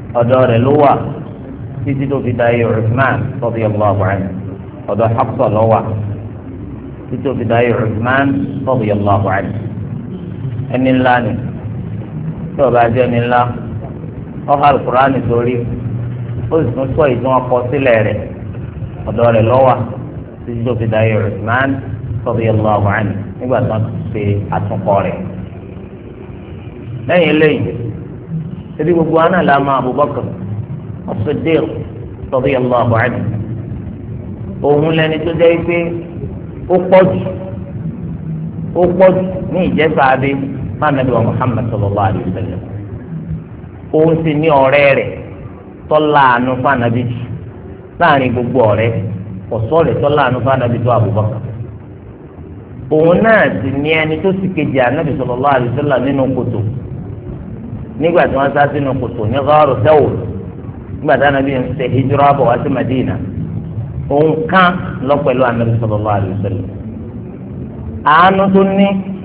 ọ̀dọ̀ rẹ̀ ló wà títí tó fi dayé Uthman radiyallahu anhu ọ̀dọ̀ Hafsa ló wà títí tó fi dayé Uthman radiyallahu anhu. ẹni ńlá ni tí ọba jẹ́ ẹni ńlá ọ̀hà Al-Qur'an sórí ó sì tún sọ ìtún ọkọ sílẹ̀ rẹ̀ ọ̀dọ̀ rẹ̀ ló wà títí tó fi dayé Uthman radiyallahu anhu nígbà tí wọ́n ti ṣe àtúnkọ rẹ̀. lẹ́yìn eléyìí ebi gbogbo wa náà la mọ̀ Abubakar as-Siddiq radiyallahu anhu òun lẹni tó jẹ́ pé ó pọ̀jù ní ìjẹ́sà abẹ fanabi wa Muhammad sallallahu alayhi wa sallam òun sì ní ọ̀rẹ́ rẹ̀ tọ́lá àánú fanabi jù láàrin gbogbo ọ̀rẹ́ ọ̀sọ́rẹ̀ tọ́lá àánú fanabi tó Abubakar òun náà sì ní ẹni tó sì kejì ànábì sallallahu alayhi wa sallam nínú kòtò nígbà tí wọ́n sá sínú kòtò ní Gharu Thawr nígbà tí ànábì ń ṣe hijira bọ̀ wá sí Madina òun kan lọ pẹ̀lú ànábì sallallahu alayhi wa sallam àánú tó ní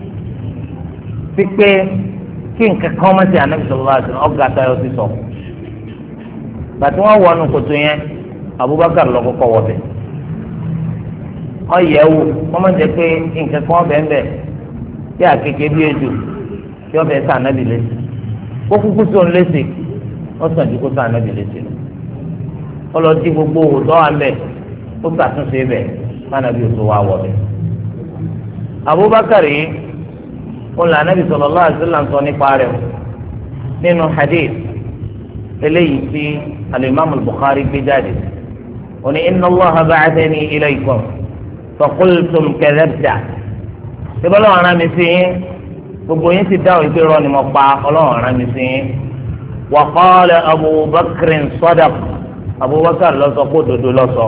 pípé kí nǹkan kan má sí ànábì sallallahu alayhi wa sallam ọ̀gá táyọ̀ sí sọ bàtí wọ́n wọnú kòtò yẹn Abubakar lọ kọ́kọ́ wọ bẹ̀ ọ̀yẹ̀wò wọ́n máa ń jẹ́ pé nǹkan kan bẹ́ẹ̀ bẹ́ẹ̀ tí àkekèé bí ejò tí ọbẹ̀ sá ànábì lẹ́sìn kó kúkú tó ń léṣe ó sàn ju kó sàn náà léṣe lọ ọlọ́dí gbogbo òótọ́ wa bẹ̀ ó ṣàtúnṣe bẹ̀ fanabi òtó wa wọ̀ bẹ̀. Abubakar yìí wọn là Ànábì sallallahu alaihi wasallam sọ nípa rẹ̀ nínú hadith eléyìí tí al-Imam al-Bukhari gbé jáde ó ní inna Allaha ba'athani ilaykum faqultum kadhabta ìbálò ọ̀ràn mi sí yín gbogbo yín ti dáhùn ìpè rọ ni mo pa Ọlọ́run rán mi sí yín wa qala Abubakar sadaq Abubakar ló sọ kó dodo ló sọ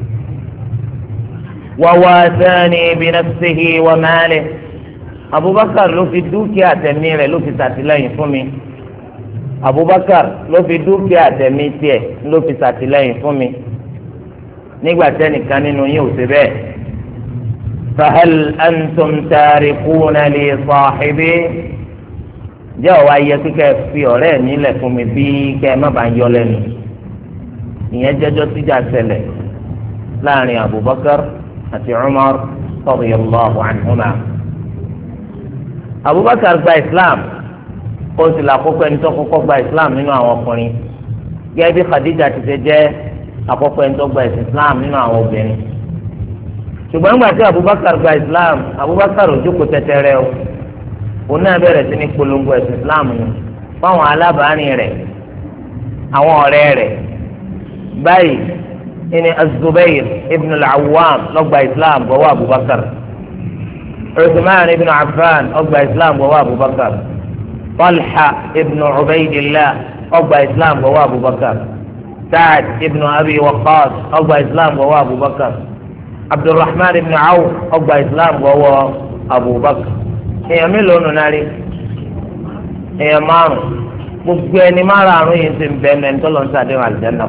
wa wasani bi nafsihi wa malihi Abubakar ló fi dúkìá tẹ̀mí rẹ̀ ló fi ṣàtìlẹ́yìn fún mi Abubakar ló fi dúkìá tẹ̀mí tiẹ̀ ló fi ṣàtìlẹ́yìn fún mi nígbà tẹ́nìkan nínú yín ò ṣe bẹ́ẹ̀. فهل أنتم تاركون لي صاحبي jẹ́ ọ̀wá yẹ kíkẹ́ fi ọ̀rẹ́ mi lẹ̀ fún mi bí kẹ́ ẹ má bàa yọ lẹ́nu ìyẹn jẹ́jọ́ tíjà ṣẹlẹ̀ láàrin Abubakar àti Umar radiyallahu anhuma. Abubakar gba Islam ó sì là àkọ́kọ́ ẹni tó kọ́kọ́ gba Islam nínú àwọn ọkùnrin gẹ́gẹ́ bí Khadija ti ṣe jẹ́ àkọ́kọ́ ẹni tó gba Islam nínú àwọn obìnrin. Ṣùgbọ́n nígbà tí Abubakar gba Islam Abubakar ò jókòó tẹ́tẹ́rẹ́ o òun náà bẹ̀rẹ̀ sí ní polongo ẹ̀sìn Islam ni fáwọn alábàárìn rẹ̀ àwọn ọ̀rẹ́ rẹ̀ báyìí ní Az-Zubayr ibn al-Awwam ló gba Islam gbọ́wọ́ Abubakar Uthman ibn Affan ó gba Islam gbọ́wọ́ Abubakar Talha ibn Ubaydillah ó gba Islam gbọ́wọ́ Abubakar Sa'd ibn Abi Waqqas ó gba Islam gbọ́wọ́ Abubakar Abdulrahman ibn Awf ó gba Islam gbọ́wọ́ Abubakar èèyàn mélòó nù náà rí èèyàn márùn gbogbo ẹni márùn yìí ti ń bẹ ẹni tó lọ ń sàdéhùn àlùjánnà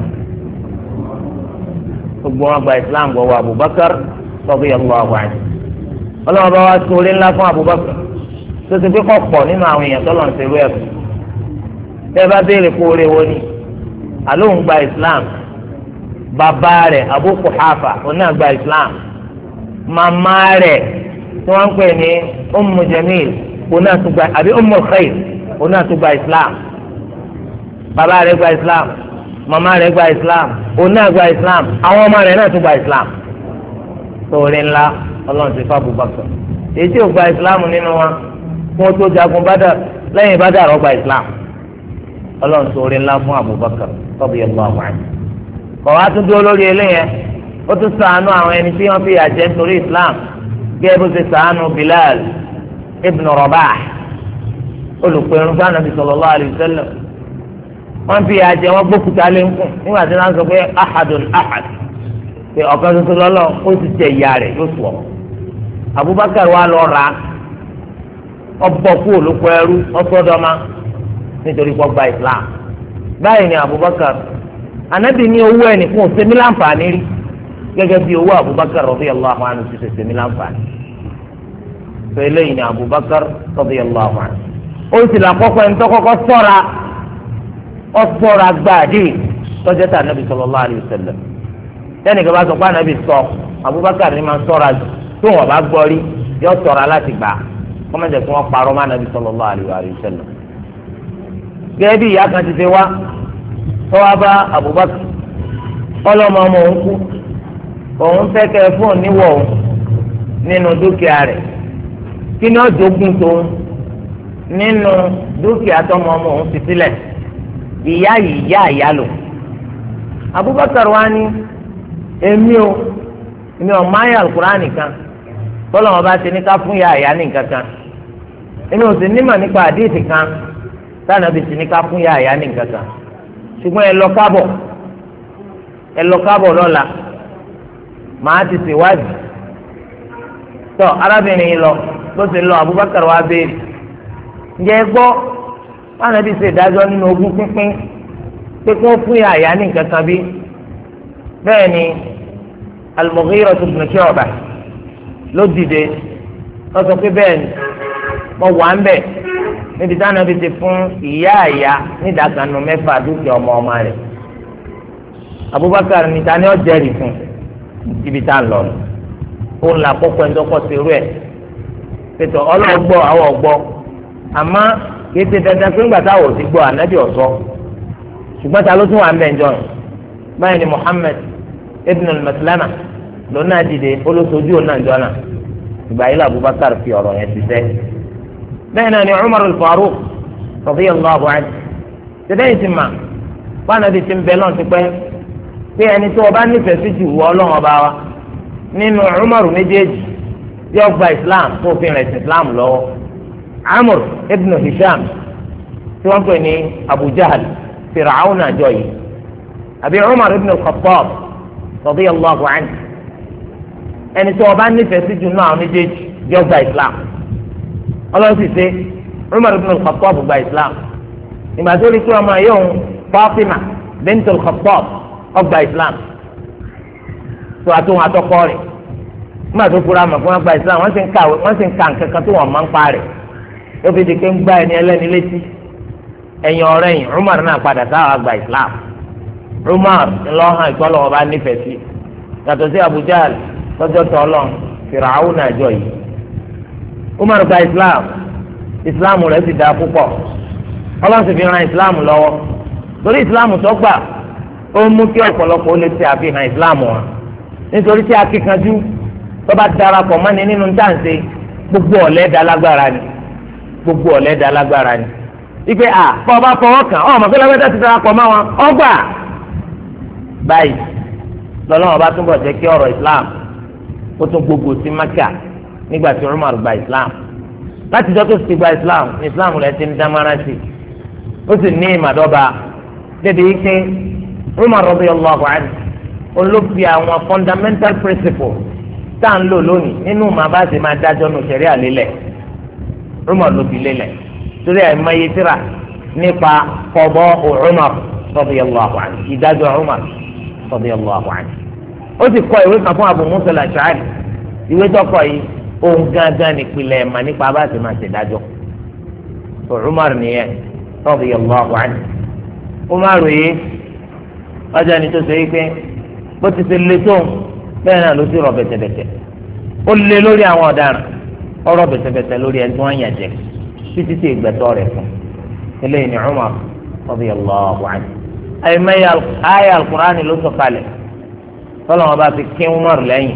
gbogbo wọn gba Islam gbọ́wọ́ Abubakar radiyallahu anhu ọlọ́wọ́ bá wá sórí ńlá fún Abubakar tó ti fi kọ́ pọ̀ nínú àwọn èèyàn tó lọ ń serú ẹ̀kú tẹ́ bá béèrè kó oore wo ni àlóhùn gba Islam bàbá rẹ̀ Abu Quhafa oní àgbà Islam màmá rẹ̀ tí wọ́n ń pè ní Ummu Jamil oní àtúgbà àbí Ummul Khair oní àtúgbà Islam bàbá rẹ̀ gba Islam màmá rẹ̀ gba Islam oní àgbà Islam àwọn ọmọ rẹ̀ náà tún gba Islam sórí ńlá Ọlọ́run ti fa Abubakar èyí tí ò gba Islam nínú wa fún ó tó jagun Badr lẹ́yìn Badr ó gba Islam Ọlọ́run sórí ńlá fún Abubakar radiyallahu anhu kọ̀wá tún dúró lórí eléyẹn ó tún ṣàánú àwọn ẹni tí wọ́n fi àjẹ́ nítorí Islam gẹ́gẹ́ bó ṣe ṣàánú Bilal ibn Rabah olùpẹ̀rún fún Ànábì sallallahu alaihi wasallam wọ́n fi àjẹ́ wọn gbókùtà lẹ́ńkùn nígbà tí wọ́n sọ pé ahadun ahad pé ọ̀kan tuntun lọ́lọ́ ó ti tẹ ìyá rẹ̀ yóò sùn ọ́ Abubakar wa lọ rà ọbọ̀ kú olùkọ́ ẹrú ọsọdọ́mà nítorí pọ́ gba Islam báyìí ni Abubakar Ànábì ní owó ẹni fún òsèmí láǹfààní rí gẹ́gẹ́ bí owó Abubakar radiyallahu anhu ti ṣe sèmí láǹfààní tó eléyìí ni Abubakar radiyallahu anhu ó sì là kọ́kọ́ ẹni tó kọ́kọ́ sọ́ra ọ̀sọ̀rọ̀ agbáàdì tọ́jú tà nàbì sallallahu alaihi wasallam tẹ́nìkan bá sọ pé ànábì sọ Abubakar ni máa sọ̀rọ̀ àjù tó wọn bá gbọ́ rí yọ sọ̀rọ̀ aláti gbà kọ́mọ̀jẹ̀ kí wọ́n parọ́ má nàbì sallallahu alaihi wasallam. gẹ́gẹ́ bí ìyá kan ti fi wá tọ́wọ́ bá Abubakar ọlọ́mọ ọmọ òun kú òun fẹ́ kẹ́ fún òníwọ̀ òun nínú dúkìá rẹ̀ kí ni ó jogún tóun nínú dúkìá tọmọ ọmọ òun fi sílẹ̀ ìyá yìí yá ìyá lò. Abubakar wa ni èmi ò máa yà Al-Qur'an nìkan tọ́lọ̀ wọn bá ti ní ká fún yà ìyá ní nǹkan kan èmi ò sì nímọ̀ nípa àdéhìí kan tánàbí ti ní ká fún yà ìyá ní nǹkan kan ṣùgbọ́n ẹ lọ kábọ̀ lọ́la màá ti ṣèwádìí tọ́ arábìnrin yìí lọ bó ṣe lọ Abubakar wa béèrè ǹjẹ́ ẹ gbọ́ tánàbí ṣe ìdájọ́ nínú ogún pínpín pé kí wọ́n fún yà ìyá ní nǹkan kan bí bẹ́ẹ̀ ni Al-Mughira ibn Shu'bah ló dìde wọ́n sọ pé bẹ́ẹ̀ ni wọ́n wà ń bẹ̀ níbi táwọn ẹbí ti fún ìyá àyà nídàkànnù mẹ́fà dúkìá ọmọ ọmọ rẹ̀ Abubakar níta ni ó jẹ́rìí fún ibi tá a lọ òun là kọ́kọ́ ẹni tó kọ́ sí irú ẹ̀ pẹ̀tọ́ ọlọ́gbọ́ àwọn ọ̀gbọ́ àmọ́ kì í ṣe dandan pé ńgbà táwọn ò ti gbọ́ ànábì ọ̀sọ́ ṣùgbọ́n ta ló tún wà ń bẹ̀ ń jọ báyìí ni Muhammad ibn al-Maslama lọ́nà dìde olóṣojú ọ̀nà ìjọ́nà ìgbà yìí Abubakar fi ọ̀rọ̀ yẹn ti sẹ́. bẹ́ẹ̀ náà ni Umar al-Faruq radiyallahu anhu tẹ́lẹ̀ ti mà fáànàbí ti ń bẹ lọ́n ti pẹ́ pé ẹni tó o bá nífẹ̀ẹ́ sí jù wọ́ ọlọ́run ọba wa nínú Umar méjèèjì yóò gba Islam tó fi rẹ̀ sí Islam lọ́wọ́ Amr ibn Hisham tí wọ́n pè ní Abu Jahl Fir'aun àjọ yìí àbí Umar ibn al-Khattab radiyallahu anhu ẹni tí wọn bá nífẹ̀ẹ́ sí jù náà méjèèjì yọ gba Islam ọlọ́run sì ṣe Umar ibn al-Khattab gba Islam ìgbà tó rí pé ọmọ yìí òun Fatima bint al-Khattab ọgbà Islam tó àtúwọn àtọkọ rẹ̀ nígbà tó fura mọ̀ fún wọn gba Islam wọ́n sì ń ka nǹkan kan tó wọ́n máa ń pa rẹ̀ ó fi di pé ń gbá ẹni ẹlẹ́ni létí ẹ̀yìn ọ̀rẹ́ yìí Umar náà padà sáwà gba Islam Umar ńlọ́hàn ìgbọ́lọ́wọ́ bá nífẹ̀ẹ́ sí yàtọ̀ sí Abu Jahl lọ́jọ́ tó ọlọ́run Fìràwọ́ náà jọ yìí Umar gba Islam rẹ̀ sì dáa púpọ̀ ọlọ́run sì fi ran Islam lọ́wọ́ torí Islam tó gbà ó mú kí ọ̀pọ̀lọpọ̀ ó lè ṣe àfihàn Islam wọn nítorí tí akíkanjú tó bá darapọ̀ mọ́ni nínú dáǹsẹ̀ gbogbo ọ̀lẹ́ da lágbára ni ipe kọ́ ọba fọwọ́ kàn ọ́ mọ̀ pé lágbádá ti darapọ̀ mọ́ wọn ọgbà báyìí lọ́lọ́wọ́ bá túnbọ̀ jẹ́ kí ọ̀rọ̀ Islam ó tún gbogbo sí Maka nígbà tí Umar gba Islam láti jọ́ tó ti gba Islam rẹ̀ ti ń dámárà sí ó sì ní ìmàdọ́ba débi ike Umar radiyallahu anhu olóbi àwọn fundamental principles tá à ń lò lónìí nínú màbá sì máa dájọ́ nù sẹ̀rí àlélẹ̀ Umar ló fi lélẹ̀ torí àìmọye tíra nípa qada Umar radiyallahu anhu ìdájọ́ Umar radiyallahu anhu ó sì kọ ìwé kan fún Abu Musa al-Ash'ari ìwé tó kọ yìí ohun gángan nípìnlẹ̀ ẹ̀ma nípa bá ti máa ṣèdájọ́ Umar nìyẹn radiyallahu anhu Umar yìí ọjà ni tó ṣe é pé bó ti ṣe lé tó bẹ́ẹ̀ náà ló ti rọ̀ bẹ̀tẹ̀bẹ̀tẹ̀ ó lé lórí àwọn ọ̀daràn ó rọ̀ bẹ̀tẹ̀bẹ̀tẹ̀ lórí ẹni tí wọ́n yàn jẹ títí tí ìgbẹ́tọ̀ rẹ̀ fún eléyìí ni Umar radiyallahu anhu àyèmáyà ayé al-Qur'ani ló sọ̀kalẹ̀ tọ́lọ̀ wọn bá fi kí Umar lẹ́yìn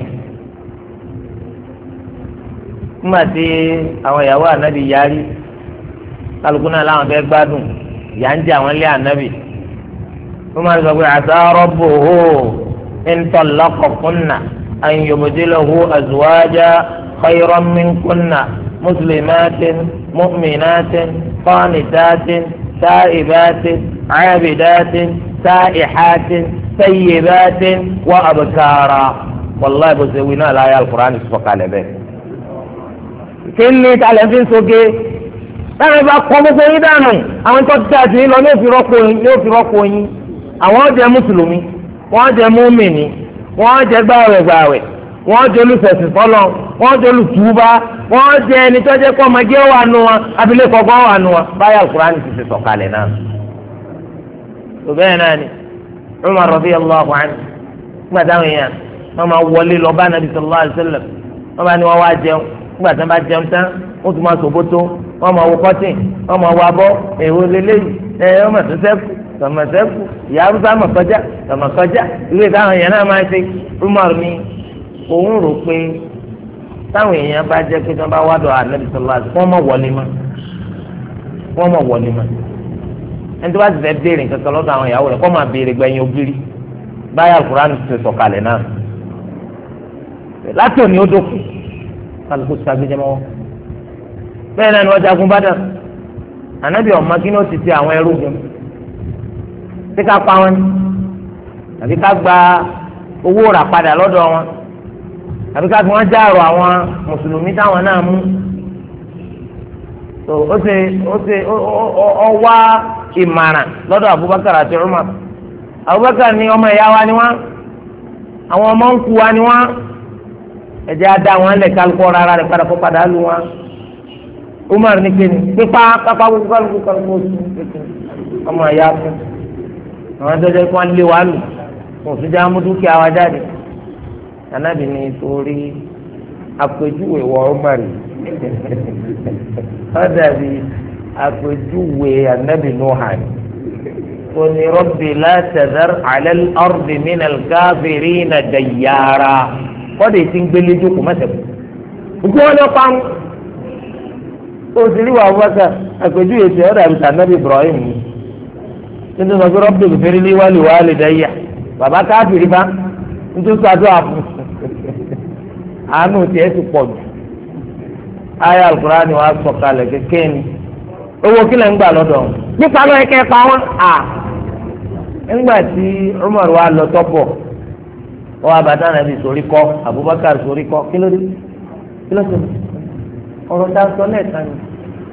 nígbà tí àwọn ìyàwó ànábì yarí kálukú náà láwọn fẹ́ gbádùn ìyà ń jẹ àwọn ilé ànábì Umar sọ pé asa rabbuhu in tallaqakunna an yubdilahu azwaja khayran minkunna muslimatin mu'minatin qanitatin ta'ibatin abidatin sa'ihatin sayyibatin wa abkara wàllayi bó ṣe wí náà láyé alukur'an sọ̀kalẹ̀ bẹ́ẹ̀. kí ni talẹ̀ fi ń soge táwọn bá kọ́ gbogbo yín dànù àwọn tó ti àti lọ yóò fi rọ́pò yín àwọn jẹ́ mùsùlùmí wọ́n jẹ́ múmìnì wọ́n jẹ́ gbàwẹ̀ wọ́n jẹ́ olùfẹ̀sìn fọlọ́ wọ́n jẹ́ olùtúbá wọ́n jẹ́ ẹni tó jẹ́ kọ́ ọmọdé wà nù wọn abilékọ gbọ́ wà nù wọn báyà alukur'an ti sọ̀kalẹ̀ náà. tó bẹ́ẹ̀ náà ni Umar radiyallahu anhu nígbà táwọn èèyàn wọ́n máa wọlé lọ bá Nabi sallallahu alaihi wasallam wọ́n bá ní wọ́n wá jẹun nígbà tí wọ́n bá jẹun tán wọ́n tún máa sòbótó wọ́n máa wọ kọ́tìn wọ́n máa wọ abọ́ èwo lélẹ́yìí wọ́n máa tún sẹ́kù tọmọsẹ́kù ìyá arúgbó àmọ̀kọjá tọmọkọjá ìwé táwọn èèyàn náà máa ń ṣe Umar ní òun rò pé táwọn èèyàn bá jẹ́ pé tí wọ́n bá wá dọ̀ Ànábì sallallahu alaihi wasallam wọ́n mọ̀ wọlé mọ́ ẹni tó bá ti fẹ́ béèrè nǹkan kan lọ́dọ̀ àwọn ìyàwó rẹ̀ kọ́ máa béèrè gbẹ̀yìn ògiri báyà Al-Qur'an ti sọ̀kalẹ̀ náà láti òní ó dókun kálukú ti sagbéjẹ mọ́wọ́ bẹ́ẹ̀ náà ni wọ́n jagun Badr Ànábì ọ̀ma kí ni ó ti ti àwọn ẹrúgun tí ká pa wọn àbí ká gba owó rà padà lọ́dọ̀ wọn àbí ká fi wọn jáàrò àwọn mùsùlùmí táwọn náà mú tó ó wá ìmàràn lọ́dọ̀ Abubakar àti Umar Abubakar ní ọmọ ìyá wa ni wọ́n àwọn ọmọ ń kú wa ni wọ́n ẹ̀jẹ̀ á dá wọn lẹ̀ kálukọ́ rárá rẹ̀ padà kó padà lù wọn Umar ní kéde pípa kápá kálukú ọmọ ìyá fún àwọn dọ́jọ́ kí wọ́n lé wa lù wọ́n fi já mú dúkìá wa jáde Ànábì ní torí àpèjúwe wọ Umar ọ̀dàbí àpèjúwe Ànábì Nuhan oní Rabbi la tadhar ala al-ardi min al-kafirina dayyara kọ́dà ètí ń gbélé jókòó mẹ́sẹ̀kù ojú wọn lọ pa ń òsèlú wa wọ́sà àpèjúwe tí ọ̀dàbí Ànábì Ibrahim nítorí sọ pé Rabbi ighfir li wa li walidayya bàbá káfíìrì bá nítorí sàdúrà fún àánú tiẹ̀ ti pọ̀ jù ayé Al-Qur'ani wa sọ̀kalẹ̀ kékeré ni owó kílẹ̀ ń gbà lọ́dọ̀ nípa ló yẹ kẹ́ pa wọ́n à ńgbà tí Umar wa lọ tọ́pọ̀ wọ́n abàtà nàbì sórí kọ́ Abubakar sórí kọ́ kí ló dé ọ̀rọ̀ tá a sọ lẹ́ẹ̀kan ni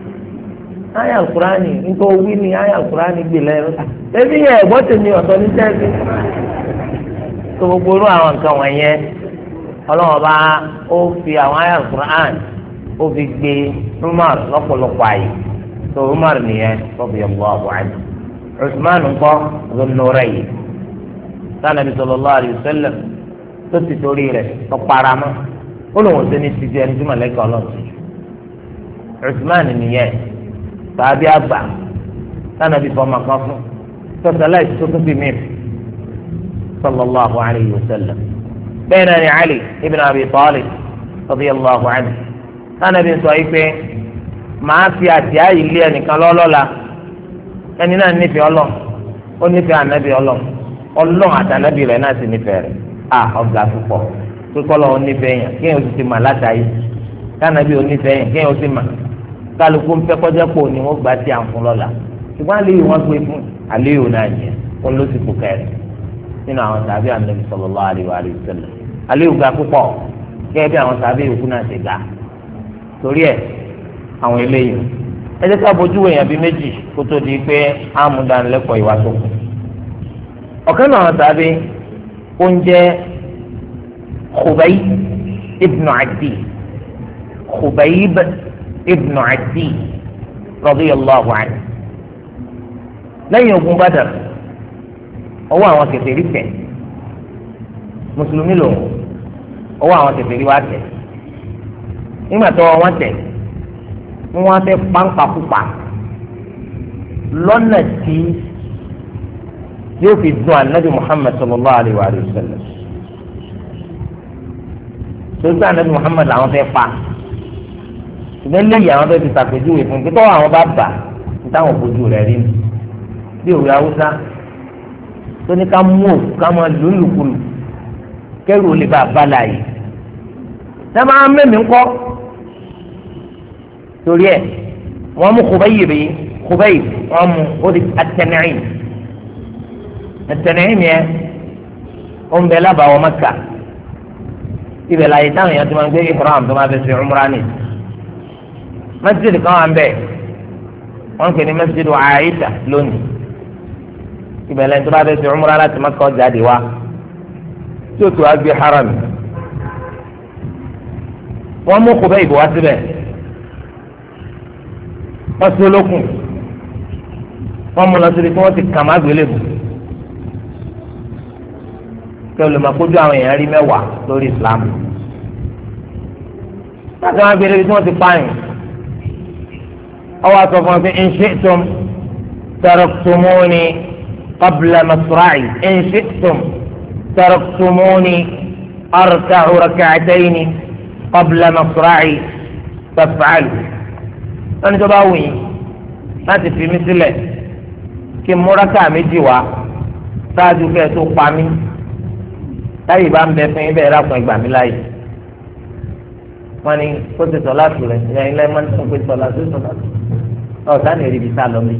ayé Al-Qur'ani nítorí wí ni ayé Al-Qur'ani gbè lẹ́rú ẹbí yẹ ẹ̀gbọ́n tèmi ọ̀tọ̀ ní sẹ́ẹ̀sì tó gbogbo irú àwọn nǹkan wọ̀nyẹn ọlọ́wọ́n bá ó fi àwọn ayé Al-Qur'ani ó fi gbé Umar lọ́pọ̀lọpọ̀ àyè tó Umar nìyẹn radiyallahu anhu Usman ńkọ́ Dhun-Nurayn Ànábì sallallahu alayhi wa sallam tó ti torí rẹ̀ lọ́paramọ́ ó lóun ṣe ní tìjú ẹni tí mọ̀lẹ́kà ọlọ́run Usman nìyẹn tàbí àgbà Ànábì fọmọ kan fún tọ́sálẹ̀ tó tún fi mí sallallahu alayhi wa sallam bẹ́ẹ̀ náà ni Ali ibn Abi Talib radiyallahu anhu Ànábì sọ yìí pé màá fi àtìá yìí lé ẹnìkan lọ́lọ́la ẹni náà nífẹ̀ẹ́ Ọlọ́run ó nífẹ̀ẹ́ ànábì Ọlọ́run àti ànábì rẹ̀ náà sì nífẹ̀ẹ́ rẹ̀ ọ̀gá púpọ̀ pípọ́ lọ́wọ́ nífẹ̀ẹ́ yẹn kéèyàn ó sì mà látàyè kánábì ó nífẹ̀ẹ́ yẹn kéèyàn ó sì mà kálukú ń fẹ́ kọjá pò ní wọ́n gbà tí à ń fún lọ́la ṣùgbọ́n àléyò wọn gbé fún àléyò náà yẹn wọn ló sì kú kẹrin nínú àwọn sàbí ànábì sallallahu alaihi wa sallam àléyò ga púpọ̀ gẹ́gẹ́ bí àwọn sàbí yòókù náà ti ga torí ẹ̀ àwọn eléyìí ẹ jẹ́ ká bójú èèyàn bíi méjì kó tó di pé àmúdánilẹ́kọ̀ọ́ ìwà tó kù ọ̀kan náà tàbí oúnjẹ Khubayb ibn Adi Khubayb ibn Adi radiyallahu anhu lẹ́yìn ogun Badr ọwọ́ àwọn kèfèrí tẹ̀ mùsùlùmí lòun ọwọ́ àwọn kèfèrí wá tẹ̀ nígbà tó wọ́n tẹ̀ wọ́n fẹ́ pàǹpàkùpà lọ́nà tí yóò fi dùn ànábì Muhammad sallallahu alayhi wa sallam tó gbé ànábì Muhammad làwọn fẹ́ pa ṣùgbọ́n lẹ́yìn àwọn fẹ́ fi ṣàpèjúwe fún kí tọ́wọ́ àwọn bá bà nítawọn fojú rẹ̀ rí mi bí òwe haúsá tó ní ká mú òkú ká máa lùlùkulù kẹ́rù olè bá a bá láàyè ṣé máa mẹ́mí ńkọ́ torí ẹ̀ wọ́n mú Khubayb wọ́n mú ó di At-Tan'im At-Tan'im yẹn ó ń bẹ lábàáwọ̀ Mẹ́kà ibẹ̀ láyé táwọn èèyàn tó máa ń gbé ihram tó máa fẹ́ ṣe umrah ní masjid kan wà ń bẹ wọ́n ń pè ní masjidu Aisha lónìí ibẹ̀ lẹ́yìn tó bá fẹ́ ṣe umrah láti Mẹ́kà ó jáde wá tí ó tó wá gbé haram wọ́n mú Khubayb wá síbẹ̀ wọ́n sí olókùn wọ́n mú lọ síbi tí wọ́n ti kà má gbélébù kí olùmọ̀kójú àwọn èèyàn rí mẹ́wàá lórí Islam. láti wọn gbére bí wọ́n ti pààyàn ọwọ́ àtọ̀ fún wọn pé in shi'tum taraktumuni qabla masra'i in shi'tum taraktumuni arka'u rak'atayni qabla masra'i faf'alu. wọ́n ní tó bá wù yín láti fi mí sílẹ̀ kí n múra ká méjì wá ṣáájú kẹ́ tó pa mí láyé bá ń bẹ fún yín bẹ́ẹ̀ rákùn ìgbà mi láyé. wọ́n ní kó ti sọ láti rẹ̀ ìyá ilé máa ń tún pé sọ láti sọ láti ọ̀sán ní èrè ibi sá lọ mi.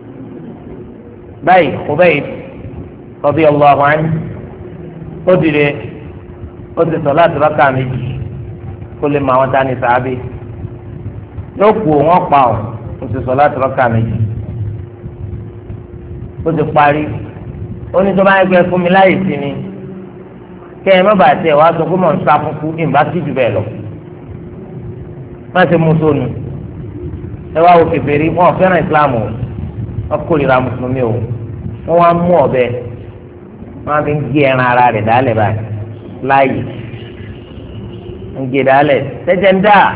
báyìí kò bẹ́ẹ̀ kọ́bí ọlọ́ àwọn àní ó dìde ó ti sọ láti rákà méjì kó lè mọ àwọn tani sàábì yóò kú wọn pa ọ́ ó ti sọ láti rákà méjì ó ti parí ó ní tó bá yẹ kẹ́ fún mi láyè sí ni kẹ́ ẹ má bàa tẹ̀ wá sọ pé mò ń sá fún kú ìbá sí jù bẹ́ẹ̀ lọ má ṣe mú sónù ẹ wá wo kèfèrí wọn ò fẹ́ràn Islam o wọn kórìíra mùsùlùmí o wọn wá mú ọ̀bẹ wọn fi ń gé ẹran ara rẹ̀ dálẹ̀ báyìí láàyè ń gé dálẹ̀ tẹ́jẹ̀ ń dà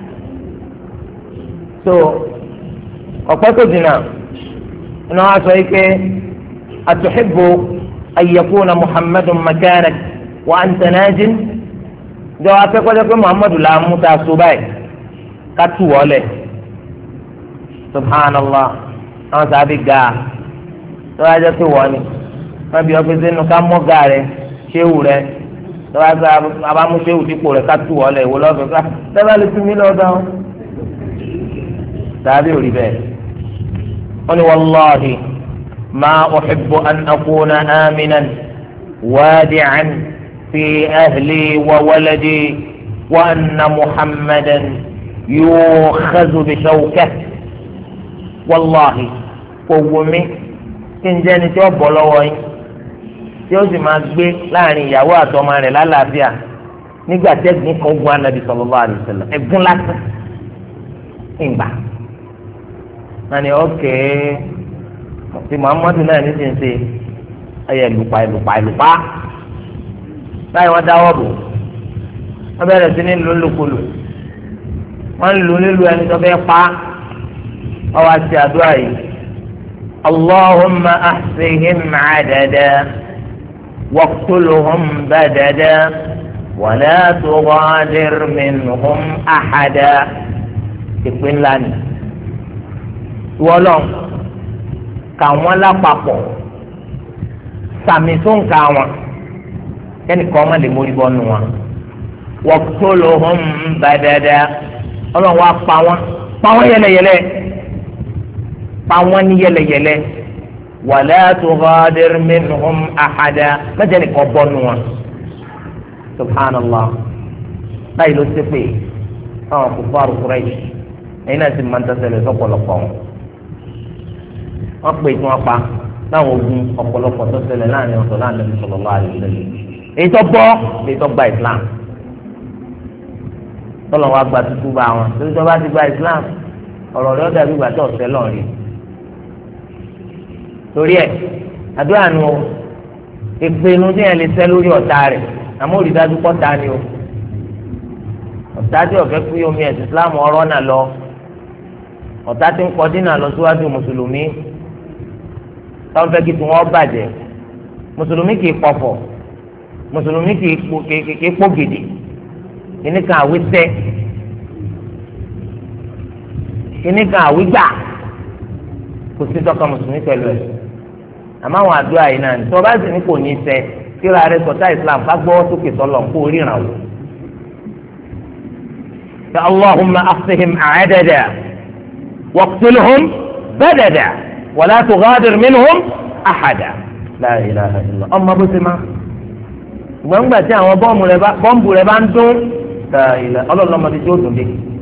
so ọ̀pọ̀ tó dìnnà iná wá sọ yìí pé atuhibbu an yakuna Muhammadun makanak wa anta najin jọ afẹ́kọ́jọ́ pé Muhammadu la mú ta so báyìí ká tù wọlé subhanallah àwọn sábì ga tó wá jẹ́ pé wọ́n ni wọ́n bí ọgbẹ́ sínú ká mọ́ ga rẹ̀ ṣéwù rẹ̀ tó wá sọ abámú ṣéwù dípò rẹ̀ ká tù wọlé ìwọ lọ́fẹ̀ẹ́ ká dábàá lè tún mí lọ́dọ̀ sábì ò rí bẹ́ẹ̀ wọ́n ní wallahi ma uhibbu an akuna aminan wadi'an fi ahli wa waladi wa anna Muhammadan yu'khadhu bi shawkatihi wallahi kò wù mí kí n jẹ́ni tí ó bọ́ lọ́wọ́ yín tí ó sì máa gbé láàrin ìyàwó àtọmọ rẹ̀ lálàáfíà nígbà tẹ́gbìn kan gun anabi sallallahu alaihi wasallam ẹ̀gún lásán ìgbà wọn ni ọ̀kẹ́ tí Muhammadu náà ní ti ń ṣe ẹ̀yẹ lùpà báyìí wọ́n dáwọ́ bò wọ́n bẹ̀rẹ̀ sí ní lólùkulù wọ́n ń lu nílùú ẹni tó fẹ́ pa ọwọ́ àti àdúrà yìí allahumma ahsihim adada waqtulhum badada wala tughadir minhum ahada ìpín ńlá ni wọlọ́n kà wọ́n lápapọ̀ sàmì tó ń ka wọn kẹ́nìkan ọmọ lè mórí bọ́nu wọn waqtulhum badada ọlọ́run wa pa wọ́n yẹlẹyẹlẹ pa wọ́n ní yẹlẹyẹlẹ wala tughadir minhum ahada mẹ́jẹ nìkan bọ́nu wọn subhanallah báyìí ló ṣe pé àwọn kufaru Quraysh ẹ̀yin náà sì máa ń tẹ̀sẹ̀lẹ̀ sọ́pọ̀lọpọ̀ wọn pè tí wọ́n pa láwọn ogun ọ̀pọ̀lọpọ̀ tó ṣẹlẹ̀ láàrin ọ̀sán láàrin sallallahu alaihi wasallam èyí tó bọ́ èyí tó gba Islam tọ́lọ̀ wa gba tuntun bá wọn torí tó bá ti gba Islam ọ̀rọ̀ rẹ̀ ó dàbí ìgbà tó ọ̀sẹ̀ lọ́ọ̀ rí torí ẹ̀ àdúrà nu ìpinnu tí yẹn lè sẹ́ lórí ọ̀tá rẹ̀ àmọ́ olùdájú pọ́ta ni o ọ̀tá tí ọ̀fẹ́ kú yomi ẹ̀sìn Islam ọ̀rọ̀ náà lọ ọ̀tá tí ń kọ́ dínà lọ síwájú mùsùlùmí táwọn fẹ́ kí tí wọ́n bàjẹ́ mùsùlùmí kì í pọ̀fọ̀ mùsùlùmí kì í pọ̀ gidi kìnnì kan àwí sẹ́ kìnnì kan àwí gbà kò sí tọ́ka mùsùlùmí pẹ̀lú ẹ̀ àmọ́ àwọn àdúrà yìí náà ní tí wọ́n bá sì ní kò ní sẹ́ kíra rẹ̀ sọ̀tà Islam ká gbọ́ sókè sọ́lọ̀ kó ríran wò. ya Allahumma afsihim adada waqtulhum badada wala tughadir minhum ahada la ilaha illa ọmọ bó ṣe máa gbọ̀ngbà tí àwọn bọ́ǹbù rẹ̀ bá ń dún ọlọ́lọ́mọdé tí ó dùn dé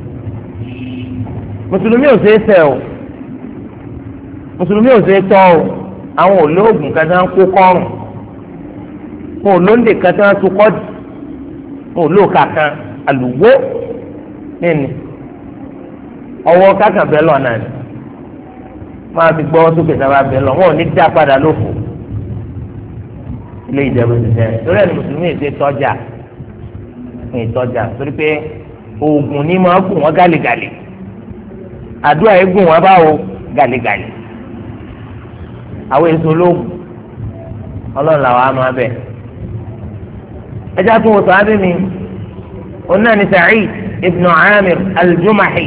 mùsùlùmí ò ṣeé ṣẹ̀ o mùsùlùmí ò ṣeé tọ́ o àwọn olóògùn kan tí wọ́n kó kọ́rùn wọn olóńdè kan tí wọ́n tún kọ́ wọn olóòkà kan àlùwó nínú ọwọ́ kákan bẹ́ẹ̀ lọ náà ni máa fi gbọ́ sókè sábà bẹ́ẹ̀ lọ wọn ò ní dá padà lófo ilé ìjẹun ti jẹ torí ẹni mùsùlùmí èsè tọ́jà ní ìtọ́jà torí pé oògùn ní máa gùn wọn gàlégàlé àdúrà yìí gùn wọn báwo gàlégàlé àwọn èso olóògùn ọlọ́run làwọn á máa bẹ̀. ẹja tó wò sàábì mi onáni Sa'id ibn Amir al-Jumahi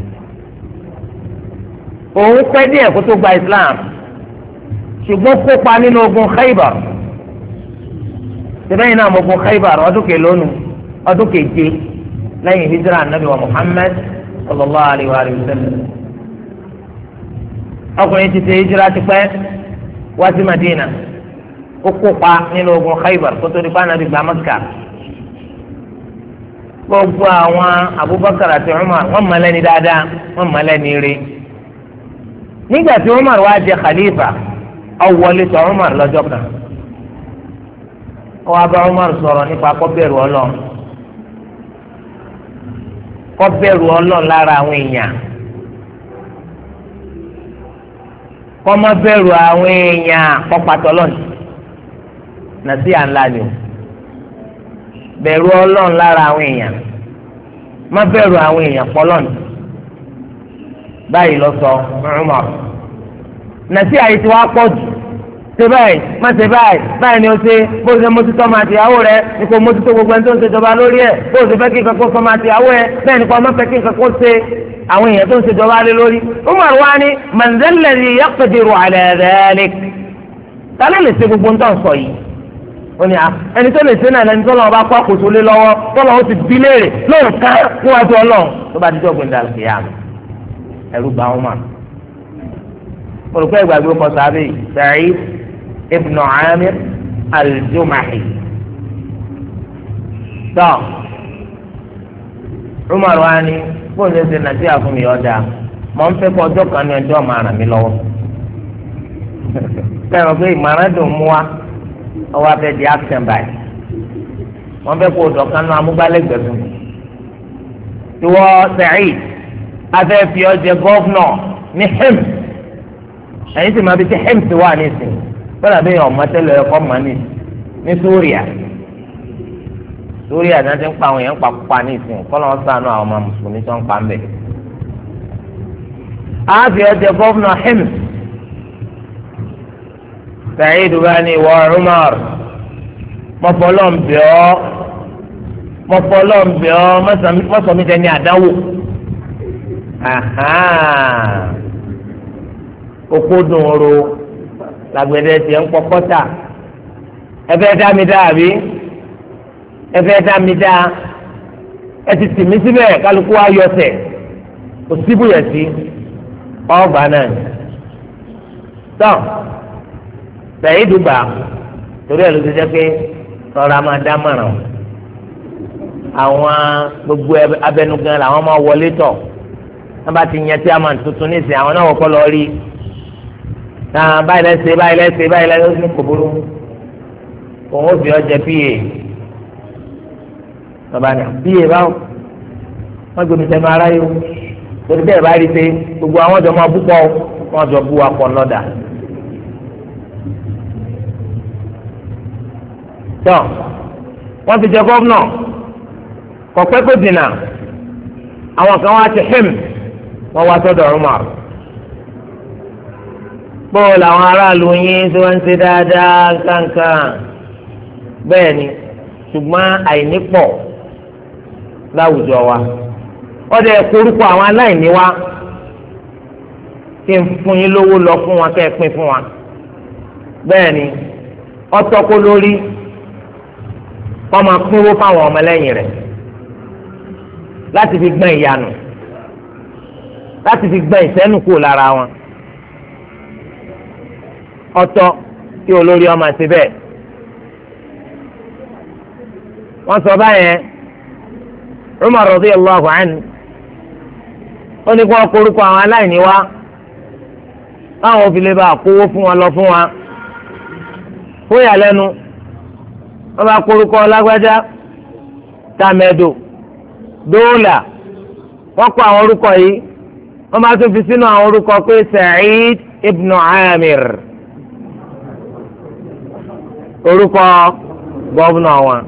òun pẹ́ díẹ̀ kó tó gba Islam ṣùgbọ́n kópa nínú ogun Khaybar sẹ́bẹ̀yìn náà ogun Khaybar ọdún kẹlónù ọdún keje lẹ́yìn hijra anabi wa Muhammad sallallahu alayhi wa sallam ọkùnrin ti ṣe hijra ti pẹ́ wá sí Madina ó kópa nínú ogun Khaybar kó tó di pa anabi gba Makkah gbogbo àwọn Abubakar àti Umar wọ́n mọ̀ lẹ́ni dáadáa wọ́n mọ̀ lẹ́ni rí nígbà tí Umar wá jẹ khalifa ọwọlé tọ Umar lọ́jọ́ kan ó wá bá Umar sọ̀rọ̀ nípa kọbẹ̀rù Ọlọ́run kọbẹ̀rù Ọlọ́run lára àwọn èèyàn kọmọbẹ̀rù àwọn èèyàn kọpàtọlọni nàṣíà ńlá ni o bẹ̀rù Ọlọ́run lára àwọn èèyàn má bẹ̀rù àwọn èèyàn pọlọni báyìí lọ sọ Umar nàṣíà yìí ti wá pọ̀ jù ṣe báyìí má ṣe báyìí báyìí ni o ṣe bó ṣe mójútó ọmọ àtìyàwó rẹ ní kò mójútó gbogbo ẹni tó ń ṣèjọba lórí ẹ bó ṣe fẹ́ kí nǹkan kó sọmọ àtìyàwó ẹ bẹ́ẹ̀ ni kò ọmọ fẹ́ kí nǹkan kó ṣe àwọn èèyàn tó ń ṣèjọba lé lórí. Umar wa ni man dhal ladhi yaqdiru ala dhalik tálẹ́ lè ṣe gbogbo ń tàn sọ yìí ó ní ẹni tó lè ṣe náà lẹni tó lọ́wọ́ bá kó àkóso lé lọ́wọ́ tó lọ́wọ́ ti bí léèrè lóòótọ́ níwájú Ọlọ́run tó bá dijọ́ gbẹ̀ndà kìyàmù ẹ̀rù bá Umar olùkọ́ ìgbàgbé kọ sábẹ́ Sa'id ibn Amir al-Jumahi tọ́ Umar wa ni fóònù ẹsẹ̀ nàìjíríà fún mi ọ̀dà mọ̀ ń fẹ́ kọ́ ọjọ́ kan ní ọjọ́ máa ràn mí lọ́wọ́ kẹ́hìn pé ìmọ̀ràn dùn mú wa ọwọ́ abẹ́ di action báyìí wọ́n fẹ́ kó ọ̀dọ̀ kan náà amúgbálẹ́gbẹ̀ẹ́ fún mi ìwọ Sa'id afẹ́ fi ọ jẹ gọ́fúnọ̀ ní Hims ẹ̀yin sì máa fi ti Hims wà nísìn fọlá bí ọmọ tẹ́lẹ̀ ẹ̀kọ́ mọ́ ní Súríà náà ti ń pa àwọn èèyàn pa nísìn kọ́lọ́ wọn sànú àwọn ọmọ mùsùlùmí tó ń pa ń bẹ̀. àáfi ọjọ́ gọ́fúnà Hims Sa'id bá ní ìwọ Umar mọ́fọ́lọ́ ń bẹ̀ ọ́ mọ́sọ̀mí tẹ́ ní àdánwò. Oko dùn ro làgbẹ̀dẹ tiẹ̀ ń pọkọ́tà ẹfẹ́ dá mi dá àbí ẹfẹ́ dá mi dá ẹ ti tì mí síbẹ̀ kálukú ayọ̀tẹ̀ kò síbùyẹ̀ sí ọgbà náà tán Sa'id gbà torí ẹ̀ ló ti jẹ́ pé rọra máa dá mọ̀ràn àwọn gbogbo abẹnugan làwọn máa wọlé tọ̀ wọ́n bá ti yan tí a máa tuntun ní ìsìn àwọn náà wọ́pọ̀ lọ rí náà báyìí lẹ́sẹ̀ báyìí lẹ́sẹ̀ ní kòbóró òun ó fi ọjà pa bàbá ní pa báwo wọ́n gbé mi sẹ́nu ara yìí torí bẹ́ẹ̀ bá rí i pé gbogbo àwọn ọ̀dọ́ máa púpọ̀ wọ́n jọ bú wa pọ̀ lọ́dà. tọ́ wọ́n ti jẹ gọ́vnọ̀ kọ̀pẹ́ kò dìnnà àwọn kan wá ti Hims wọ́n wá sọ́dọ̀ Umar bóòlù àwọn aráàlú yín tí wọ́n ń ṣe dáadáa kankan bẹ́ẹ̀ ni ṣùgbọ́n àìní pọ̀ láwùjọ wa ọdẹ korúkọ àwọn aláìní wa kí n fún yín lówó lọ fún wa kẹ́ ẹ pín fún wa bẹ́ẹ̀ ni ọtọ́kó lórí kọ́ máa pínwó fáwọn ọmọlẹ́yìn rẹ̀ láti fi gbọ́n ìyanu láti fi gbọ́n ìsẹ́nu kúrò lára wọn ọ̀tọ̀ tí olórí ọmọ ṣe bẹ́ẹ̀ wọ́n sọ báyẹn Umar radiyallahu anhu ó ní kí wọ́n korúkọ àwọn aláìní wa káwọn òfin lè bá kówó fún wọn lọ fún wa fún ìyàlẹ́nu wọ́n bá korúkọ lágbájá tàmẹ́dò dóòlà wọ́n kọ àwọn orúkọ yìí wọ́n bá tún fi sínú àwọn orúkọ pé Sa'id ibn Amir orúkọ gọ́vùnà wọn.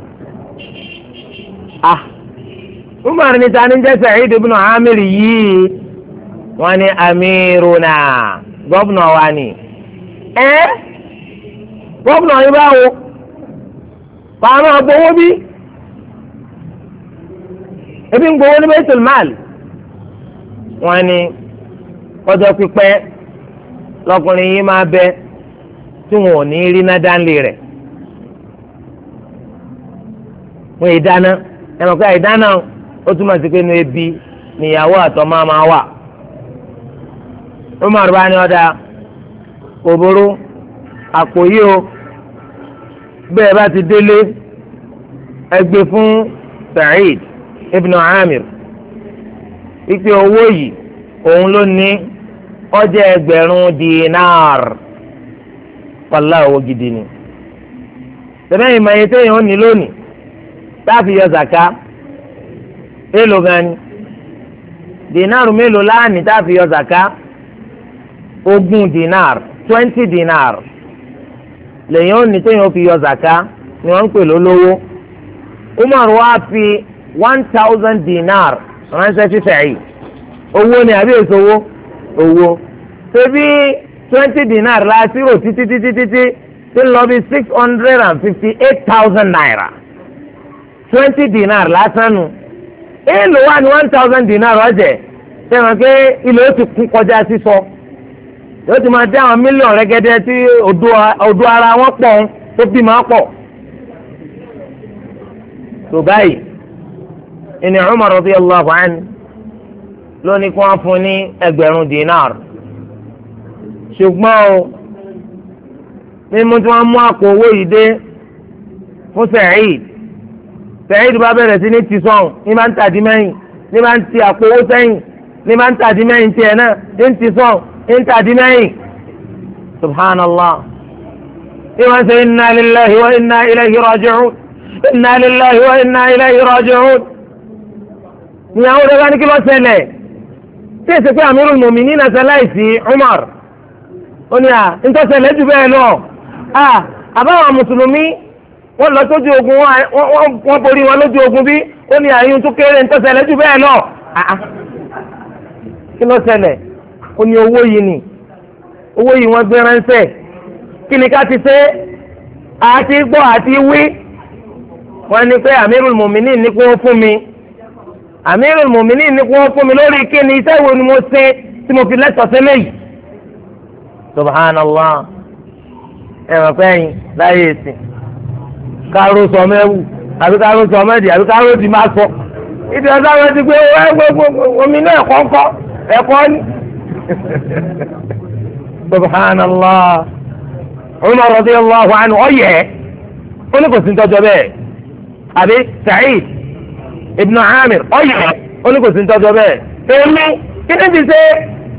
Umar ní ta ni jẹ́ Sa'id ibn Amir yìí wọ́n ní amiruna gọ́vùnà wa ni. Gọ́vùnà yìí báwo pàmò àgbowó bí ebi ń gbowó ní Baitul Mal. wọ́n ní ọjọ́ pípẹ́ lọkùnrin yìí máa bẹ tí wọn ò ní rí náà dánlé rẹ̀. wọ́n yìí dáná ẹ̀mọ̀ pé àìdáná ó túmọ̀ sí pé inú ebi níyàwó àtọmọ máa wà. Umar bá ní ọ̀dà kò burú àpò yìí o bẹ́ẹ̀ bá ti délé ẹgbẹ́ fún Sa'id ibn Amir wípé owó yìí òun ló ní ó jẹ́ 1000 dinar wàlá owó gidi ni. sẹ́mẹ́yìn mọ̀ ẹ̀yẹ téèyàn ó ní lónìí táàfì yọ zaka èèlò gan ni dinaru mélòó láàánì táàfì yọ zaka 20 dinar 20 dinar lèyìn ó ní téèyàn ó fi yọ zaka ni wọ́n ń pè lólówó. Umar wá fi 1000 dinar ránṣẹ́ sí Sa'id owó ni àbí èso owó ṣebí 20 dinar la ṣírò títí tí ń lọ bí 658,000 naira 20 dinar lásán nu èèlò wà ní 1000 dinar ọ̀jẹ̀ sẹ́wọ̀n pé ilé ó ti kún kọjá sísọ yóò ti máa dé àwọn mílíọ̀nù rẹ́gẹ́dẹ́ tí odò ara wọn pọ̀ tó bí máa pọ̀. tó báyìí ìní Umar radiyallahu anhu lónìí kí wọ́n fún ní 1000 dinar ṣùgbọ́n o mímú tí wọ́n mú àpò owó yìí dé fún Sa'id bá bẹ̀rẹ̀ sí ní tisọ́n ní máa ń tàdí mẹ́yìn ní máa ń ti àpò owó sẹ́yìn ní máa ń tàdí mẹ́yìn tiẹ̀ náà ní tisọ́n ní tàdí mẹ́yìn subhanallah ní wọ́n ṣe inna lillahi wa inna ilayhi raji'un inna lillahi wa inna ilayhi raji'un. ìyàwó rẹ̀ bá ní kí ló ṣẹlẹ̀ tí èsì pé Amirul Mu'minin láìsí Umar ó ní ntọ́sẹ̀lẹ̀ jù bẹ́ẹ̀ lọ àbáwọn mùsùlùmí wọ́n lọ sójú ogun wọ́n borí wọn lójú ogun bí ó ní àyùn tó kéré ntọ́sẹ̀lẹ̀ jù bẹ́ẹ̀ lọ. kí ló ṣẹlẹ̀ ó ní owó yìí wọ́n gbé ránṣẹ́ kí ni ká ti ṣe àti gbọ́ àti wí. wọ́n ní pé Amirul Mu'minin ní kí wọ́n fún mi Amirul Mu'minin ní kí wọ́n fún mi lórí kí ni iṣẹ́ wo ni mo ṣe tí mo fi lẹ́tọ̀ọ́ sílẹ̀ yìí. Subhanallah ẹ̀rọ pẹ́yìn láyé èsì káró sọmẹ́wù àbí káró sọmẹ́dì àbí káró ti máa sọ ìdí ọ̀sán wọn ti gbé omi náà kọ́ńkọ́ ẹ̀kọ́ ni. Subhanallah Umar radiyallahu anhu ọ̀yẹ́ ó ní kò sí tọ́jọ́ bẹ́ẹ̀ àbí Sa'id ibn Amir ọ̀yẹ́ ó ní kò sí tọ́jọ́ bẹ́ẹ̀ èmi kí ni ti ṣe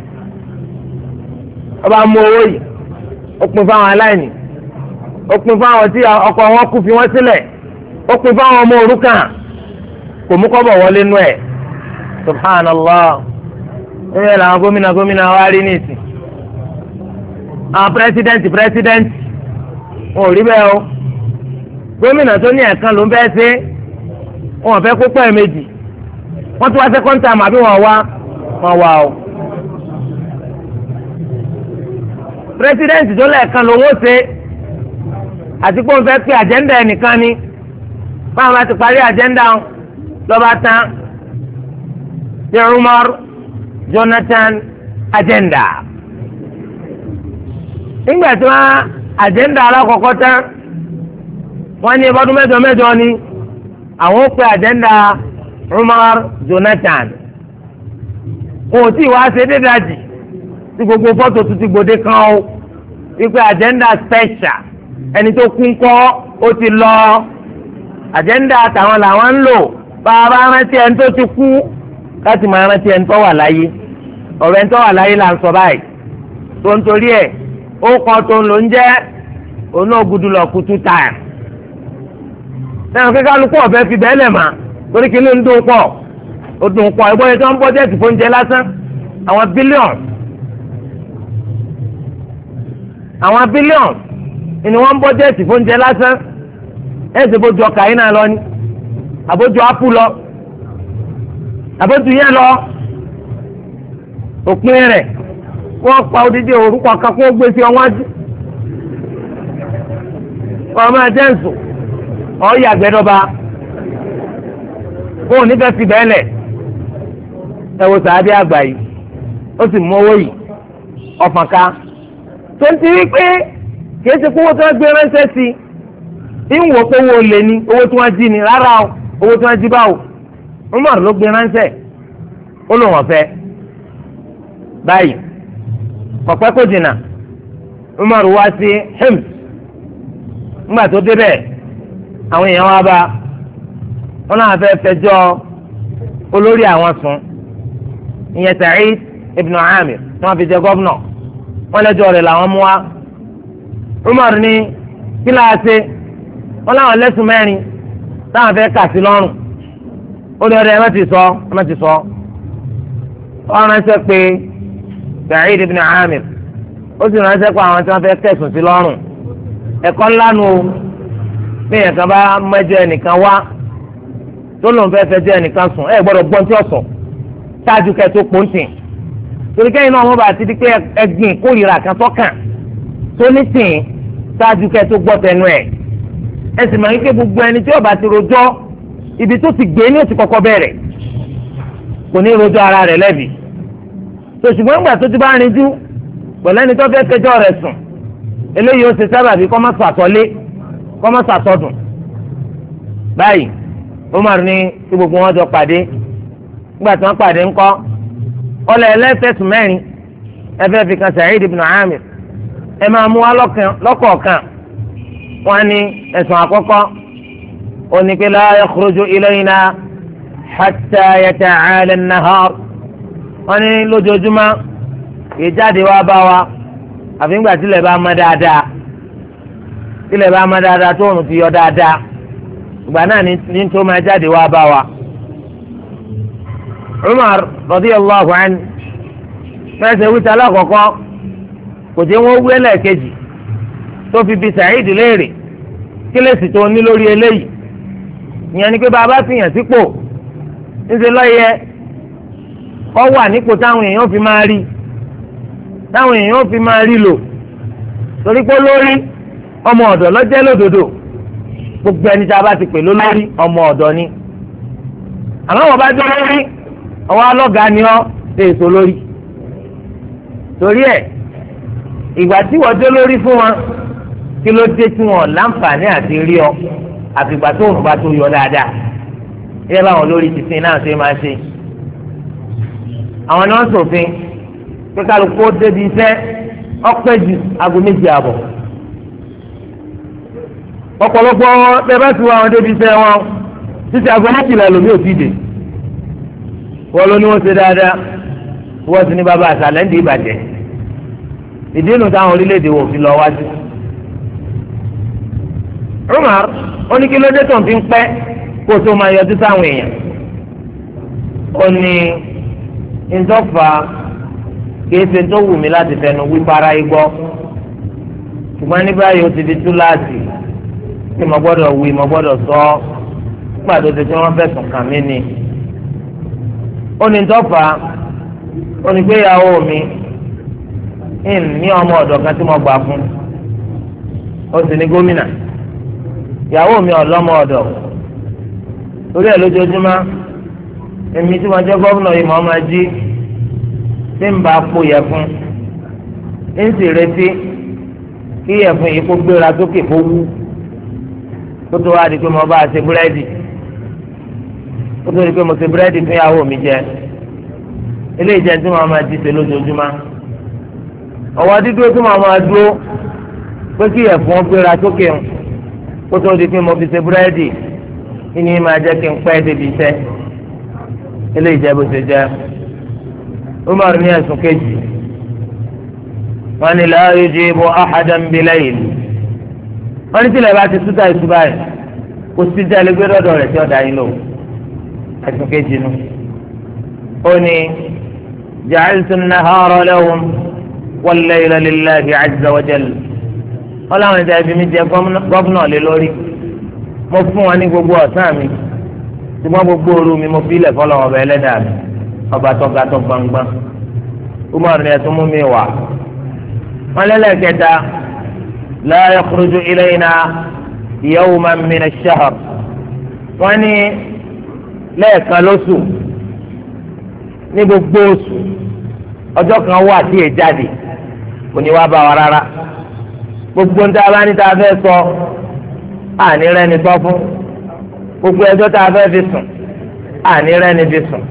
ọba mú owó yìí ó pin fáwọn aláìní ó pin fáwọn tí ọkọ wọn kú fi wọn sílẹ̀ ó pin fáwọn ọmọ òrukàn kò mú kọ́bọ̀ wọlé nú ẹ̀ subhanallah ẹ làwọn gómìnà wa rí nìsín àwọn pírẹsidẹ́ǹtì wọn ò rí bẹ́ẹ̀ o gómìnà tó ní ẹ̀kan ló ń bẹ́ẹ̀ ṣe wọn fẹ́ kó pẹ́ méjì wọ́n tún wá second time àbí wọ́n wá o. pírẹsidẹ́ǹtì tó lẹ́ẹ̀kan lówó ṣe àti pé òun fẹ́ pé àjẹ́ndà ẹnìkan ni báwọn bá ti parí àjẹ́ndà lọ́ba tán ṣe Umar Jonathan àjẹ́ndà nígbà tí wọ́n àjẹ́ndà alákọ̀ọ́kọ́ tán wọ́n ní ọdún mẹ́jọ ni àwọn ó pe àjẹ́ndà Umar Jonathan kò tí ì wá ṣe dédàjì tí gbogbo fọ́tò tún ti gbòde kan o wípé agenda special ẹni tó kún kọ́ ó ti lọ agenda àtàwọn làwọn ń lò bá a bá rántí ẹni tó ti kú láti máa rántí ẹni tó wà láyé ọ̀rọ̀ ẹni tó wà láyé là ń sọ báyìí tó ń torí ẹ̀ ó kọ́ tó ń lò ń jẹ́ oná gudu lọ kutu táyà ẹ̀rọ kíkà lukú ọ̀fẹ́ fi bẹ́ẹ̀ lẹ̀ mà torí kí ló ń dún pọ̀ ó dún pọ̀ ẹ̀gbọ́n yẹn tó ń bọ́jẹ́tì fóúnjẹ lásán àwọn bílíọ̀nù ni wọ́n ń bọ́jẹ́ẹ̀tì fóúnjẹ lásán ẹ̀ ṣe bójú ọkà yín náà lọ ni àbójú ápù lọ àbójú yẹn lọ òpin rẹ̀ wọ́n pa odidi orúkọ kan kó gbé sí ọwájú ọmọ ẹ̀jẹ̀nsù ọ̀ọ́yà gbẹdọba wọn ò ní fẹ́ fi bẹ́ẹ̀ lẹ̀ ẹ wo sàádé àgbà yìí ó sì mú owó yìí ọ̀fàn ká tó ń ti rí pé kìí ṣe kówó tí wọ́n gbé ránṣẹ́ sí i ń wò pé owó lè ní owó tí wọ́n jí ni rárá o owó tí wọ́n jí báwo Umar ló gbé ránṣẹ́ ó lò wọ́n fẹ́ báyìí kọ̀pẹ́ kò jìnnà Umar wá sí Hims ńgbà tó débẹ̀ àwọn èèyàn wá bá wọn náà fẹ́ fẹjọ́ olórí àwọn sùn ìyẹn Sa'id ibn Amir tí wọ́n fi jẹ gọ́vnọ̀ wọ́n lẹ́jọ́ rẹ̀ làwọn mú wá Umar ní kí láà ṣe wọ́n láwọn lẹ́sùn mẹ́rin táwọn fẹ́ kà sí lọ́rùn ó ní ọdẹ ẹ má ti sọ wọ́n ránṣẹ́ pé Sa'id ibn Amir ó sì ránṣẹ́ pé àwọn tí wọ́n fẹ́ kẹ̀sùn sí lọ́rùn ẹ̀kọ́ ńlá nu o bí èèyàn kan bá mẹ́jọ ẹnìkan wá tó lòun fẹ́ fẹjọ́ ẹnìkan sùn ẹ gbọ́dọ̀ gbọ́n tí ó sọ ṣáájú kẹ́ tó pọ́ńtì torí kẹ́yìn náà wọ́n bá ti di pé ẹgbìn kórìíra kan tọ́kàn tó ní sìn ṣáájú kẹ́ tó gbọ́ tẹnu ẹ̀ ẹ sì máa ń ké gbogbo ẹni tí ó bá ti rojọ́ ibi tó ti gbé ní ó ti kọ́kọ́ bẹ̀rẹ̀ kò ní rojọ́ ara rẹ̀ lẹ́bi tó ṣùgbọ́n ìgbà tó ti bá rinjú pẹ̀lú ẹni tó fẹ́ fẹjọ́ rẹ̀ sùn eléyìí ó ṣe sábàbí kọ́mọ́sọ àtọ́lé kọ́mọ́sọ àtọ́dùn báyìí Umar ní kí gbogbo wọn jọ pàdé nígbà tí wọ́n pàdé ńkọ́ ọlọ́ ẹlẹ́sẹ̀sùn mẹ́rin ẹfẹ́ fi kan Sa'id ibn Amir ẹ máa mú wa lọ́kọ̀ọ̀kan wọn ní ẹ̀sùn àkọ́kọ́ onípe la yakhruju ilayna hatta yata'ala an-nahar wọn ní lójoojúmọ́ ìjáde wa bá wa àfi ńgbà tílẹ̀ bá mọ́ dáadáa tílẹ̀ bá mọ́ dáadáa tó òrùn ti yọ dáadáa ìgbà náà ní tó máa jáde wá bá wa. Umar radiyallahu anhu mẹ́sẹ̀ wíta alákọ̀ọ́kọ́ kò jẹ́ wọ́n wí ẹlẹ́ẹ̀kejì tó fi bi Sa'id léèrè kílèsì tó ní lórí eléyìí ìyẹn ni pé bàbá fìyàn sípò ńṣe lọ́yẹ ọ wà nípò táwọn èèyàn fi máa rí táwọn èèyàn fi máa rí lò torí pé lórí ọmọ ọ̀dọ̀ lọ́jẹ́ lódodo gbogbo ẹni tí a bá ti pè lólórí ọmọ ọ̀dọ̀ ni àmọ́ wọ́n bá jọ lórí ọwọ́ alọ́gàá ni ọ́ ṣe èso lórí torí ẹ̀ ìgbà tí wọ́n jọ lórí fún wọn kí ló dé tí wọn láǹfààní àti rí ọ àfìgbà tó òun bá tó yọ dáadáa ilé báwọn lórí ti sin náà ṣe máa ṣe àwọn náà ṣòfin pé kálukú ó débi iṣẹ́ ọpẹ́ ju aago méjì àbọ̀ ọ̀pọ̀lọpọ̀ bẹ́ẹ̀ bá ti wá àwọn débi iṣẹ́ wọn títí aago méjìlá lómi ò ti dé wọ́n ló ní wọ́n ṣe dáadáa wọ́n ti ní bàbá àṣàlẹ̀ ń di ìbàjẹ́ ìdí inú táwọn orílẹ̀-èdè wò fi lọ wájú. Umar ó ní kí ló dé tó ń fi ń pẹ́ kó tó máa yọjú sáwọn èèyàn ó ní ìjọba kìí ṣe tó wù mí láti fẹnu wí para igbó ṣùgbọ́n ní báyìí ó ti di túláàsì tí mo gbọ́dọ̀ wí mo gbọ́dọ̀ sọ ọ́ nígbà tó ti fi wọ́n fẹ̀sùn kàn mí ni. ó ní tọ́fà ó ní pé ìyàwó mi ní ọmọ ọ̀dọ̀ kan tí mo gbà fún ó sì ní gómìnà ìyàwó mi ọlọ́mọ ọ̀dọ̀ torí ẹ̀ lójoojúmọ́ èmi tí wọ́n jẹ́ gómìnà yìí mọ́ máa jí tí ń bá po yẹ̀fun ń sì retí kí yẹ̀fun yìí kó gbéra sókè kó wú kó tó wá di pé mo bá a ṣe búrẹ́dì kó tó di pé mo ṣe búrẹ́dì fún ìyàwó mi jẹ eléyìí jẹ́ tí wọ́n máa jí ṣe lójoojúmọ́ ọwọ́ dídúró tí wọ́n máa dúró pé kí yẹ̀fun gbéra sókè kó tó di pé mo fi ṣe búrẹ́dì kí ni máa jẹ́ kí n pẹ́ débi iṣẹ́ eléyìí jẹ́ bó ṣe jẹ́. Umar ní ẹ̀sùn kejì wọ́n ní la yujibu ahadan bilayl wọ́n ní tílẹ̀ bá ti túta ìtura rẹ̀ kò sí jáde gbé lọ́dọ̀ rẹ̀ tí ọ̀dà yín lò ẹ̀sùn kejì nu. ó ní ja'altu an-nahara lahum wal-layla lillahi azza wa jalla wọ́n láwọn ìjà ibi mi jẹ gọ́vnọ̀ lé lórí mo fún wọn ní gbogbo ọ̀sán mi ṣùgbọ́n gbogbo òru mi mo fi ilẹ̀ fọlọ́wọ́ ọba ẹlẹ́dàá mi ọba tó ga tó gbangban Umar ni ẹtún mú mi wá wọn lẹ́lẹ́kẹta la yakhruju ilayna yawman min ash-shahr wọ́n ní lẹ́ẹ̀kan lóṣù ní gbogbo oṣù ọjọ́ kan wà tí èè jáde kò ní wá bá wa rárá gbogbo ń tá a bá ní tá a fẹ́ sọ àní rẹ́ni sọ fún gbogbo ẹjọ́ tá a fẹ́ fi sùn àní rẹ́ni fi sùn.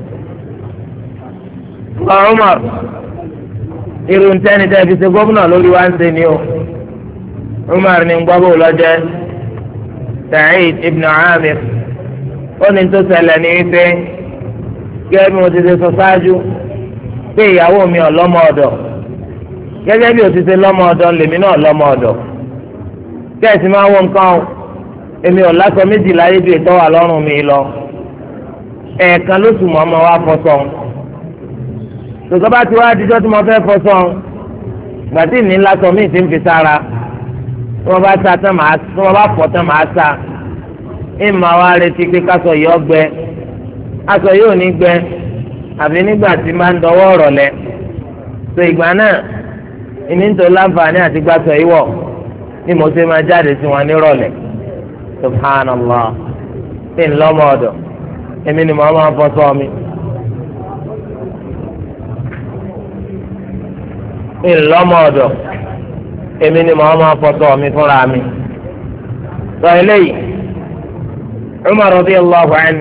Umar irun tẹ́ni tẹ́ fi ṣe gómìnà lórí wa ń ṣe ni o Umar ní gbọ́bọ̀ lọ́jẹ́ Sa'id ibn Amir ó ní tó ṣẹlẹ̀ ní wípé gẹ́gẹ́ bí mo ti ṣe sọ ṣáájú pé ìyàwó mi ò lọ́mọ ọ̀dọ̀ gẹ́gẹ́ bí o ti ṣe lọ́mọ ọ̀dọ̀ lèmi náà lọ́mọ ọ̀dọ̀ kẹ́ẹ̀sì máa wọ nǹkan o èmi ò lásọ méjì láyé bí ètò wà lọ́rùn mi lọ ẹ̀ẹ̀kan lóṣù mọ́ ọmọ wa fọṣọ tòkọ́ bá ti wá adijọ́ tí mo fẹ́ fọṣọ gbàtí ní lásọ míì ti ń fi sára tí wọ́n bá sa tán màá tí wọ́n bá fọ̀ tán màá sa ìmọ̀ wa retí pé kásọ yìí ọgbẹ aṣọ yìí ò ní gbẹ àfi nígbà tí máa ń dọwọ́ ọ̀rọ̀ lẹ so ìgbà náà ìní ń tó láǹfààní àti gbàsọ yìí wọ̀ ni mo ṣe máa jáde sí wọn nírọ̀lẹ́ subhanallah ṣé ń lọ́mọ ọ̀dọ̀ èmi ni mo máa fọṣọ mi ń lọ́mọ ọ̀dọ̀ èmi ni mo máa fọṣọ mi fúnra mi sọ eléyìí Umar radiyallahu anhu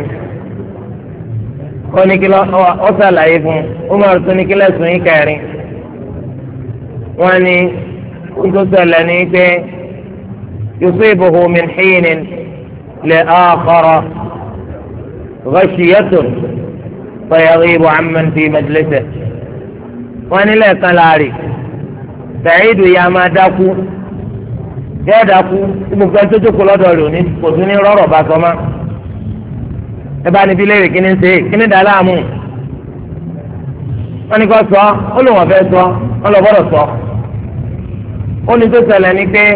oníkìlọ ọ sàlàyé fún Umar tó níkìlọ sùn yín kẹrin wọn ni tó ṣẹlẹ̀ ní pé yusibuhu min hinin li akhara ghashiyatun fayaghibu amman fi majlisihi wọn ní lẹ́ẹ̀kan láàrin Sa'idu ya máa dákú yóò dákú gbogbo ẹni tó jókòó lọ́dọ̀ rẹ̀ òní kò tún ní rọ́rọ̀ bá sọ ma ẹ bá níbi léèrè kí ni ń ṣe kí ni dà láàmú wọn ní kó sọ ó lóun ọ̀fẹ́ sọ wọn lọ gbọ́dọ̀ sọ ó ní tó ṣẹlẹ̀ ní pé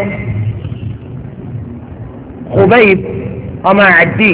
Khubayb ọmọ Adi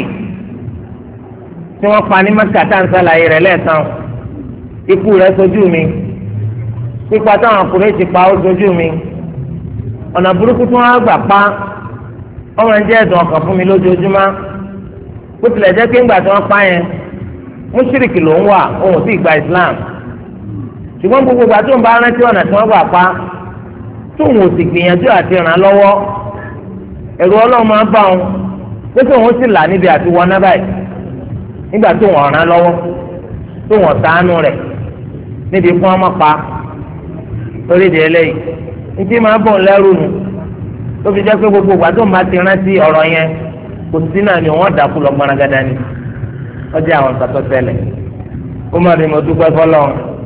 tí wọ́n pa ní Mẹ́kà tá à ń sàlàyé rẹ̀ lẹ́ẹ̀kan ikú rẹ̀ sojú mi pípa táwọn ọkùnrin ti pa ó sojú mi ọ̀nà burúkú tí wọ́n á gbà pa ọmọ ń jẹ́ ẹ̀dùn ọkàn fún mi lójoojúmọ́ bó tilẹ̀ jẹ́ pé ńgbà tí wọ́n pa yẹn mùṣírìkì ló ń wà òun sì gba Islam ṣùgbọ́n gbogbo ìgbà tó ń bá rántí ọ̀nà tí wọ́n gbà pa tóun ò sì gbìyànjú àti ràn án lọ́wọ́ ẹ̀rù Ọlọ́run máa ń bá wọn pé tóun sì là níbi àti wọn náà báyìí nígbà tó wọn ràn án lọ́wọ́ tó wọn ṣàánú rẹ̀ níbi fún ọmọ pa torí ìdí eléyìí ntí máa bọ̀ lẹ́rù nù tó fi jẹ́ pé gbogbo ìgbà tó ń bá ti rántí ọ̀rọ̀ yẹn kò sí náà ni wọ́n dàkú lọ gbanagada ni ọjọ́ àwọn kàtọ́ tẹ́lẹ̀ ó má rí mo dúpẹ́ fọlọ́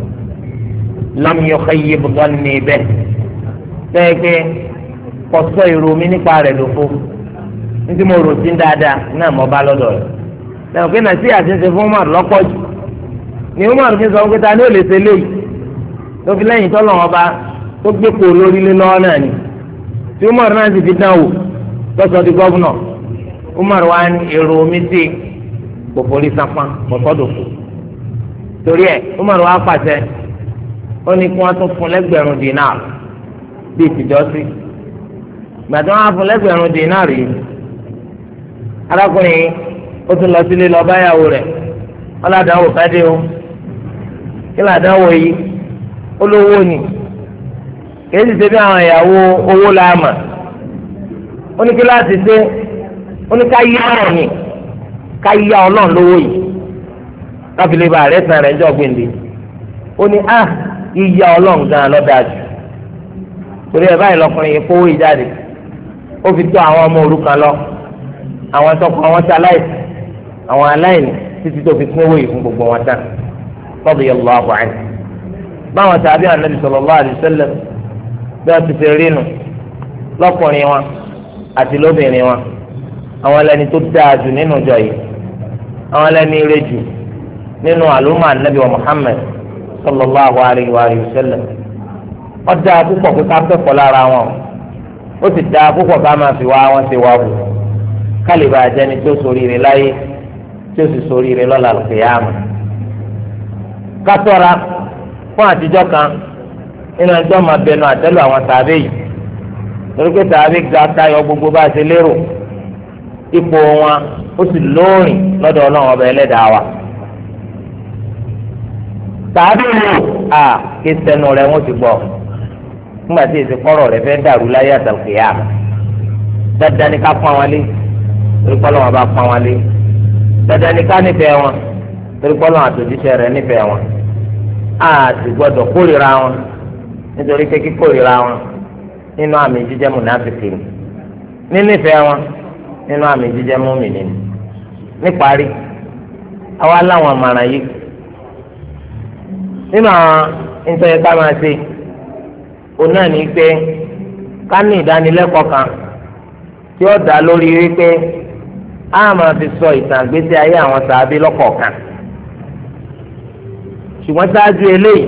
lam yukhayyib dhanni bẹ́ẹ̀ bẹ́ẹ̀ pé kọ́sọ́ ìrò mi nípa rẹ̀ lófo ntí mo rò sí dáadáa náà mo bá lọ́dọ̀ rẹ̀ lẹ́yìn pé nàìjí àtúnṣe fún Umar lọ́pọ̀ jù ni Umar fi sọ pé ta ni ó lè ṣe léyìí tó fi lẹ́yìn tọ́lọ̀ wọn bá tó gbé kó lórí lé lọ́wọ́ náà ni tí Umar náà sì fi dán wò lọ́sọ̀ di gọ́vùnà Umar wa ní èrò omi sí kò forí sápá kò sọ́dọ̀ kù torí ẹ̀ Umar wa pàṣẹ ó ní kí wọ́n tún fún lẹ́gbẹ̀rún dinar bíi tìjọ́sí gbàtí wọ́n á fún lẹ́gbẹ̀rún dinar yìí arákùnrin yìí ó tún lọ sílé lọ báyàwó rẹ̀ ọlọ́dàáwò kádé o kí ládàáwò yìí olówó ni kìí sì ṣe bí àwọn ìyàwó owó láàmà ó ní kí láti ṣe ó ní ká yá ọ̀rọ̀ ni ká yá ọlọ́run lówó yìí káfílẹ̀ bá rẹ̀ sàn rẹ̀ ń jọ gbèǹde ó ní yíyá ọlọ́run gan-an lọ́dájú torí ẹ̀ báyìí lọkùnrin yìí kówó ìjáde ó fi tó àwọn ọmọ òrukàn lọ àwọn tọkọ àwọn tí aláìsí àwọn aláìní títí tó fi pín owó yìí fún gbogbo wọn tán radiyallahu anhu báwọn tàbí Ànábì sallallahu alaihi wasallam bí wọ́n ti fi rí nu lọ́kùnrin wọn àti lóbìnrin wọn àwọn ẹlẹ́ni tó dáa jù nínú ìjọ yìí àwọn ẹlẹ́ni ire jù nínú àlùmọ́ Ànábì wa Muhammad sallallahu alaihi wa sallam wọ́n dáa púpọ̀ pé ká kẹ́kọ̀ọ́ lára wọn ó sì dáa púpọ̀ ká máa fi wá wọn ṣe wá wò kálíbà àjẹni tó ṣoríire láyé tí ó sì ṣoríire lọ́la al-qiyāmah. ká ṣọ́ra fún àtijọ́ kan nínú ẹjọ́ máa bẹnu àtẹ́lù àwọn sàábé yìí torí pé sàábé ga tayọ gbogbo bá a ṣe lérò ipò wọn ó sì lóòrìn lọ́dọ̀ ọlọ́run ọba ẹlẹ́dàá wa. sàábé wò kí sẹ́nu rẹ̀ wọ́n ti gbọ́ nígbà tí èsì kọ́rọ̀ rẹ̀ fẹ́ dàrú láyé àtàlùkìyámà dandan ni ká pọ́n wọn lé torí pé Ọlọ́run bá pọ́n wọn lé dandan ni ká nífẹ̀ẹ́ wọn torí pé Ọlọ́run àtòjíṣẹ́ rẹ̀ nífẹ̀ẹ́ wọn a sì gbọ́dọ̀ kórìíra wọn nítorí pé kíkórìíra wọn nínú àmì jíjẹ́ mùnáfíkì ní nífẹ̀ẹ́ wọn nínú àmì jíjẹ́ mùmínì níparí àwa láwọn àmàràn yìí nínú àwọn nítorí ká máa ṣe òun náà ní pé ká ní ìdánilẹ́kọ̀ọ́ kan tí ó dá lórí wípé a máa fi sọ ìtàn ìgbésí ayé àwọn sàábí lọ́kọ̀ọ̀kan ṣùgbọ́n ṣáájú eléyìí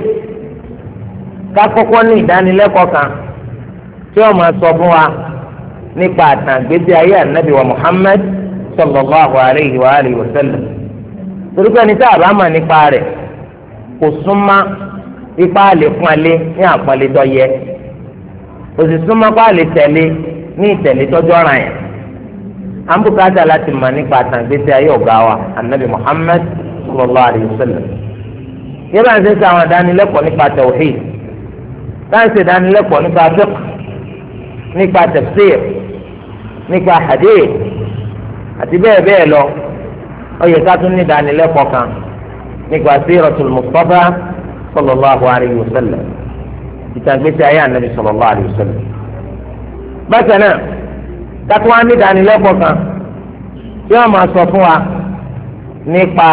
ká kọ́kọ́ ní ìdánilẹ́kọ̀ọ́ kan tí ó máa sọ fún wa nípa ìtàn ìgbésí ayé ànábì wa Muhammad sallallahu alayhi wa alihi wa sallam torí pé ẹni tí a bá mọ̀ nípa rẹ̀ kò súnmọ́ ipa lè fún alẹ́ ní àpọ́nlé tó yẹ òsì súnmọ́ pa lè tẹ̀lé ní ìtẹ̀lé tọ́jú ọ̀ràn yẹn àmbùkátà láti mọ̀ nípa àtàgbèsè ayé ọ̀gá wa anabi Muhammad sallallahu alayhi wa sallam yẹ́n bá ń sẹ́sẹ́ àwọn ìdánilẹ́kọ̀ọ́ nípa tawhid láǹṣẹ̀ ìdánilẹ́kọ̀ọ́ nípa fiqh nípa tafsir nípa hadith àti bẹ́ẹ̀ bẹ́ẹ̀ lọ ó yẹ ká tún ní ìdánilẹ́kọ̀ọ́ kan nípa siratul Mustafa sallallahu alayhi wa sallam ìtàgbésí ayé anabi sallallahu alayhi wa sallam. bákan náà kátó wá ní ìdánilẹ́kọ̀ọ́ kan tí wọ́n máa sọ fún wa nípa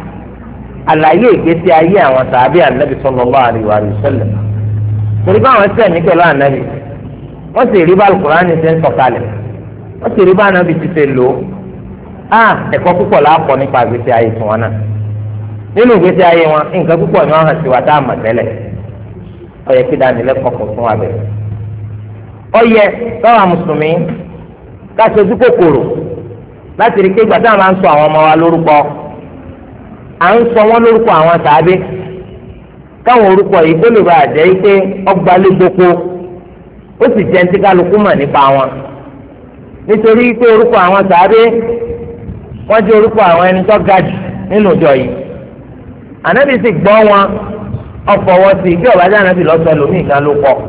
àlàyé ìgbésí ayé àwọn sàábì anabi sallallahu alayhi wa sallam. torí báwọn sẹ́ni pẹ̀lú anabi wọ́n sì rí bá Al-Qur'ani ṣe ń sọ̀kalẹ̀ wọ́n sì rí bá anabi ti ṣe lò ó ẹ̀kọ́ púpọ̀ láàpọ̀ nípa ìgbésí ayé tiwọn náà nínú ìgbésí ayé wọn nǹkan púpọ̀ ni wọ́n hàn sí wa tá a mọ̀ tẹ́lẹ̀ ó yẹ kí dánilẹ́kọ̀ọ́ kan fún wa bẹ̀rẹ̀ ó yẹ káwa mùsùlùmí ká ṣojú kòkòrò láti rí i pé ìgbà táwọn máa ń sọ àwọn ọmọ wa lórúkọ à ń sọ wọn lórúkọ àwọn sàábé káwọn orúkọ yìí tó lè bá àjẹ́ pé ọgbàlẹ́ gboko ó sì jẹ́ ní kálukú mọ̀ nípa wọn nítorí pé orúkọ àwọn sàábé wọ́n jẹ́ orúkọ àwọn ẹni tó ga jù nínú ìjọ yìí ànábì sì gbọ́ wọn ọfọwọ́ sí bí ọ̀bájá ànábì lọ́sọ̀ lómi ìgbà ló kọ́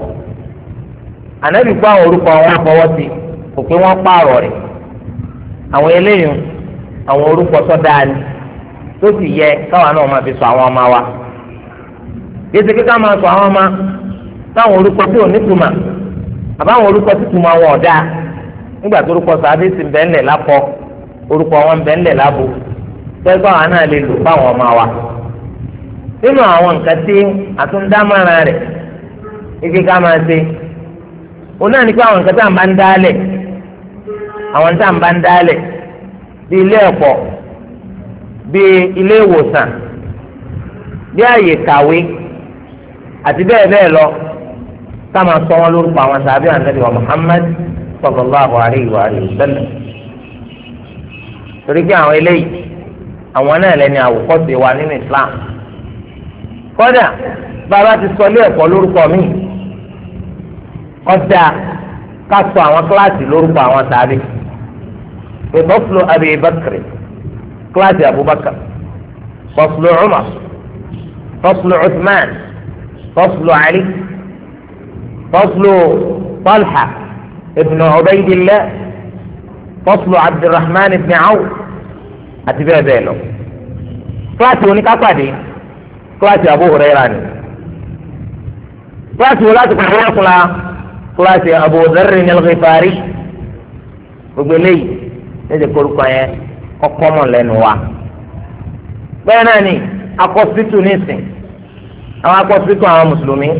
ànábì gbọ́ àwọn orúkọ wọn ọfọwọ́ sí kò pé wọ́n pààrọ̀ rẹ̀ àwọn eléyìí àwọn orúkọ tó dáa ni tó sì yẹ káwa náà máa fi sọ àwọn ọmọ wa yéésì kíkà máa sọ àwọn ọmọ táwọn orúkọ tí ò ní tuma àbáwọn orúkọ tí tuma wọn ọ̀dà nígbà tó orúkọ sàbí sì ń bẹ́ẹ̀ ńlẹ̀ lápọ̀ orúkọ wọn ń bẹ́ẹ̀ ńlẹ̀ lábo tẹ́gbọ́n àwọn náà lè lò fáwọn ọmọ wa nínú àwọn nǹkan tí àtúndámọ̀ràn rẹ̀ ike ká máa ṣe òun náà ní pé àwọn nǹkan tá à ń bá ń dálẹ̀ àwọn tá à ń bá ń dálẹ̀ bíi ilé ẹ̀kọ́ bíi ilé ìwòsàn bíi àyè kàwé àti bẹ́ẹ̀ bẹ́ẹ̀ lọ ká máa sọ wọn lórúkọ àwọn sàbí ànábì wa Muhammad sallallahu alayhi wa sallam torí pé àwọn eléyìí àwọn náà lẹni àwòkọ́ṣe wa nínú Islam kódà bàbá ti sọ ilé ẹ̀kọ́ lórúkọ mi ọ̀dà ká sọ àwọn kíláàsì lórúkọ àwọn sàbí faslu Abi Bakr kíláàsì Abubakar faslu Umar faslu Uthman faslu Ali faslu Talha ibn Ubaydillah faslu Abdurrahman ibn Awf àti bẹ́ẹ̀ bẹ́ẹ̀ lọ kíláàsì oníkápàdé kíláàsì Abu Hurairah ni kíláàsì wo láti pàdé wọn fúnra kíláàsì Abu Dharr al-Ghifari gbogbo eléyìí lédè korúkọ yẹn kọ́kọ́ mọ̀ lẹ́nu wa bẹ́ẹ̀ náà ni akọ́sítù nísìn àwọn akọ́sítù àwọn mùsùlùmí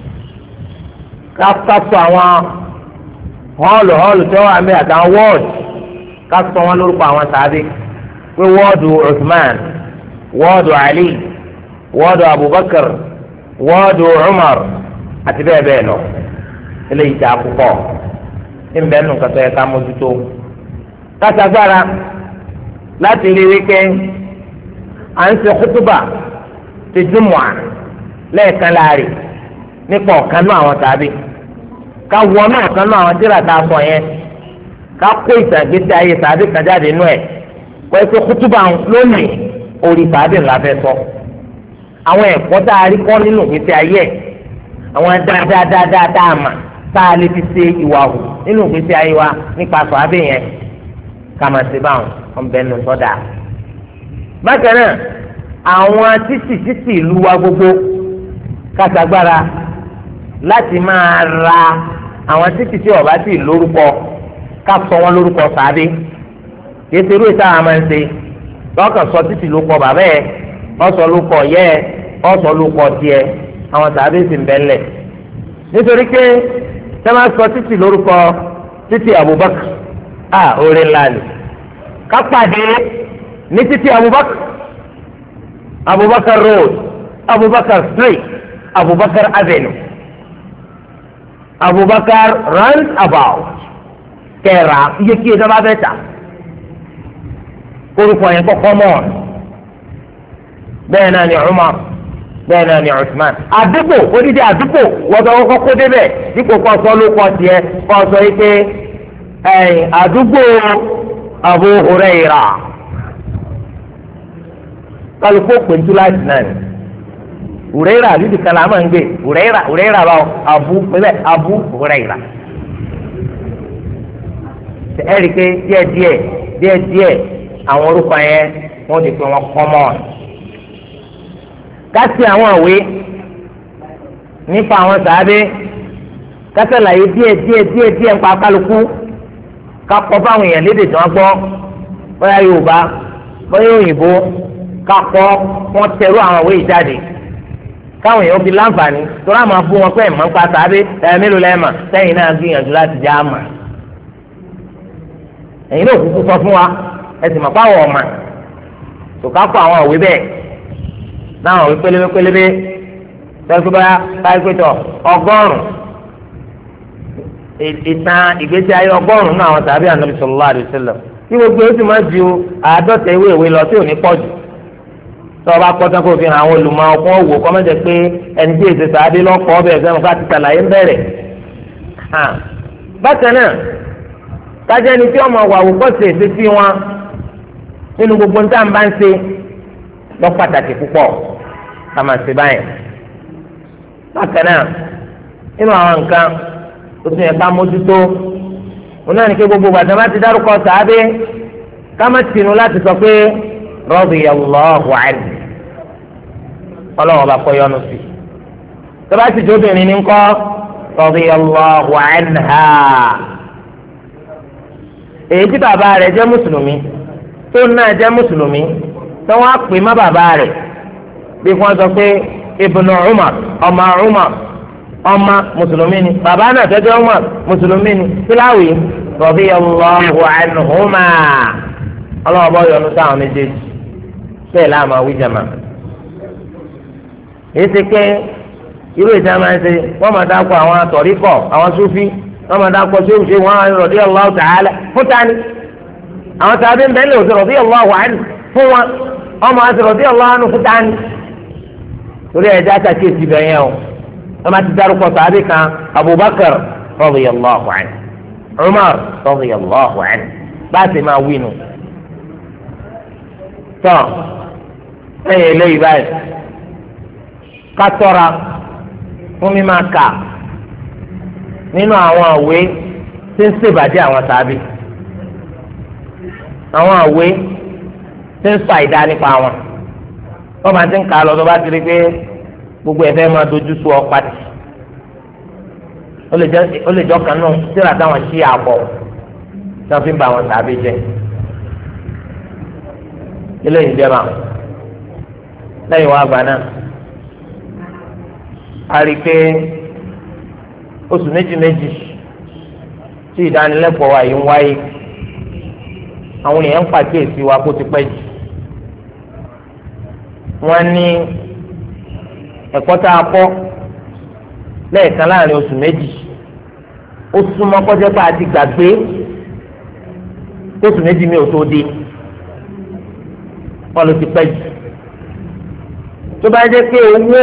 kásọ àwọn họ́ọ̀lù tó wà mí àtàwọn wọ́ọ̀dù kásọ wọn lórúkọ àwọn sàábé pé wọ́ọ̀dù Uthman wọ́ọ̀dù Ali wọ́ọ̀dù Abubakar wọ́ọ̀dù Umar àti bẹ́ẹ̀ bẹ́ẹ̀ lọ eléyìí tá a púpọ̀ ńbẹ nù kàtọ́ yẹ ká mójútó kásagbára láti rí wípé à ń ṣe kútúbà ti jùmọ̀ lẹ́ẹ̀kan láàrin nípa ọ̀kan náà àwọn tàbí ká wọ náà ọ̀kan náà àwọn tíra tá a sọ yẹn ká kó ìtàgbésí ayé tàbí kan jáde nú ẹ̀ kọ́ ẹ pé kútúbà lónìí orí tàbí ńlá fẹ́ sọ àwọn ẹ̀kọ́ tá a rí kọ́ nínú ìgbésí ayé ẹ̀ àwọn dáadáa tá a mà tá a lè fi ṣe ìwà hù nínú ìgbésí ayé wa nípa sọ abẹ́ yẹn ká máa ṣe báwọn ọ̀nbẹ nù sọ́dà. bákan náà àwọn títì ìlú wa gbogbo kàtàgbára láti máa ra àwọn títì tí ọba tí lórúkọ ká sọ wọn lórúkọ sàbí yẹtẹrú ìta àwọn máa ń ṣe lọ́kàn sọ títì lórúkọ bàbá ẹ̀ ọ̀sọ̀ lórúkọ yẹ ẹ̀ ọ̀sọ̀ lórúkọ tiẹ̀ àwọn sàbí sì ń bẹ́ńlẹ̀ nítorí pé ṣé máa sọ títì lórúkọ títì Abubakar orí ńlá ni ká pàdé ní títì Abubakar road Abubakar street Abubakar avenue Abubakar roundabout kẹra iye kí ẹjọ́ bá fẹ́ tà orúkọ yẹn kọ́kọ́ mọ́ bẹ́ẹ̀ náà ni Umar bẹ́ẹ̀ náà ni Usman àdúgbò odidi àdúgbò wọ́n tó kọ́kọ́ kó débẹ̀ dípò kọ́ sọ ló kọ́ tiẹ̀ kọ́ sọ yìí pé àdúgbò Abu Huraira kálukú pẹ̀ntú láti náà ni Huraira àdúgbò kan láà máa ń gbé Huraira bá Abu Huraira ẹ̀rí pé díẹ̀ àwọn orúkọ yẹn wọ́n di pé wọ́n kọ́mọ́ọ̀nù kásì àwọn àwé nípa àwọn sàábé kásàlàyé díẹ̀ ń pa kálukú kakọ fáwọn èèyàn lédè tí wọ́n gbọ́ bóyá Yorùbá bóyá òyìnbó kakọ wọ́n tẹrú àwọn àwé ìjáde káwọn èèyàn fi láǹfààní torí àwọn abú wọn pé ẹ̀mọ́ ń pa sàábé mélòó lẹ́ẹ̀mà sẹ́yìn náà gbìyànjú láti já àmà ẹ̀yin náà kúkú sọ fún wa ẹ̀sìn mọ̀ pàwọ̀ ọ̀mà tó kakọ àwọn àwé bẹ́ẹ̀ náà wí pélébé tẹ́lifíbáyà káyipétọ̀ ọgọ́rùn ìtàn ìgbésí ayé ọgọ́rùn náà àwọn tàbí ànábì sallallahu alaihi wasallam tí gbogbo ó sì máa ju àádọ́ta ìwé lọ tí ò ní pọ̀jù tó o bá kọ́tán kó o fi hàn àwọn olùmọ̀ ọkọ̀ òwò kọ́ mẹ́jẹ pé ẹni tí èsì sàádé lọ́kọ̀ ọbẹ̀ ẹ̀fẹ́ wọn ká ti sàlàyé ń bẹ̀rẹ̀ bákan náà kájẹ́ni tí ọmọ wà wòkọ́ sí èsì sí wọn nínú gbogbo ń tàn bá ń ṣe lọ pàtàkì púpọ̀ ká máa ṣe báyìí bákan náà nínú àwọn nǹkan tó tún yẹ ká mójútó wọn náà ní kí gbogbo gbàdá má ti dárúkọ sàábé ká má tinú láti sọ pé radiyallahu anhu ọlọ́wọ́n bá kọ́ yọnu sí tó bá ti jóbìnrin ní kọ́ radiyallahu anha èyí tí bàbá rẹ̀ jẹ́ mùsùlùmí tó náà jẹ́ mùsùlùmí tí wọ́n á pè má bàbá rẹ̀ bí wọ́n sọ pé ibnu Umar ọmọ mùsùlùmí ni bàbá náà tẹ́tẹ́ Umar mùsùlùmí ni síláwì radiyallahu anhuma ọlọ́wọ́ bọ́ yọnu sáwọn méjèèjì bẹ́ẹ̀ láàmú àwíjàmá èyí ti pé irú ìta máa ń ṣe wọ́n máa dákọ̀ àwọn àtọ̀ríkọ̀ àwọn súfí wọ́n máa dákọ̀ sí òṣè wọn radiyallahu ta'ala fún tani àwọn tàbí ń bẹ́ẹ̀ lè òṣè radiyallahu anhu fún wọn ọmọ àti radiyallahu anhu fún tani torí ẹ̀jẹ̀ àtàkìyèsí bẹ̀ yẹn o wọ́n máa ti dárúkọ tàbí kan Abubakar radiyallahu anhu Umar radiyallahu anhu báàsì máa wí nù tọ́ ẹ̀yìn eléyìí báyìí ká tọ́ra fún mi máa kà nínú àwọn àwé tí ń ṣèbàjẹ́ àwọn tàbí àwọn àwé tí ń sọ àìdá nípa wọn wọ́n máa ti ń kà á lọ tó bá ti rí pé gbogbo ẹ̀fẹ́ máa dojú sú ọ pàtì ó lè jọ kan náà síra táwọn ṣí àbọ̀ tí wọ́n fi ń ba àwọn tàbí jẹ́ eléyìí jẹ́ máa lẹ́yìn wá gbà náà a rí i pé oṣù méjì tí ìdánilẹ́kọ̀ọ́ wa yìí ń wáyé àwọn èèyàn ń pàkíyèsí wa kó ti pẹ́ jù wọ́n ní ẹ̀kọ́ tá a kọ́ lẹ́ẹ̀kan láàrin oṣù méjì ó súnmọ́ kọjá pé a ti gbàgbé oṣù méjì mi ò tó dé wọn ló ti pẹ́ jù tó bá jẹ́ pé owó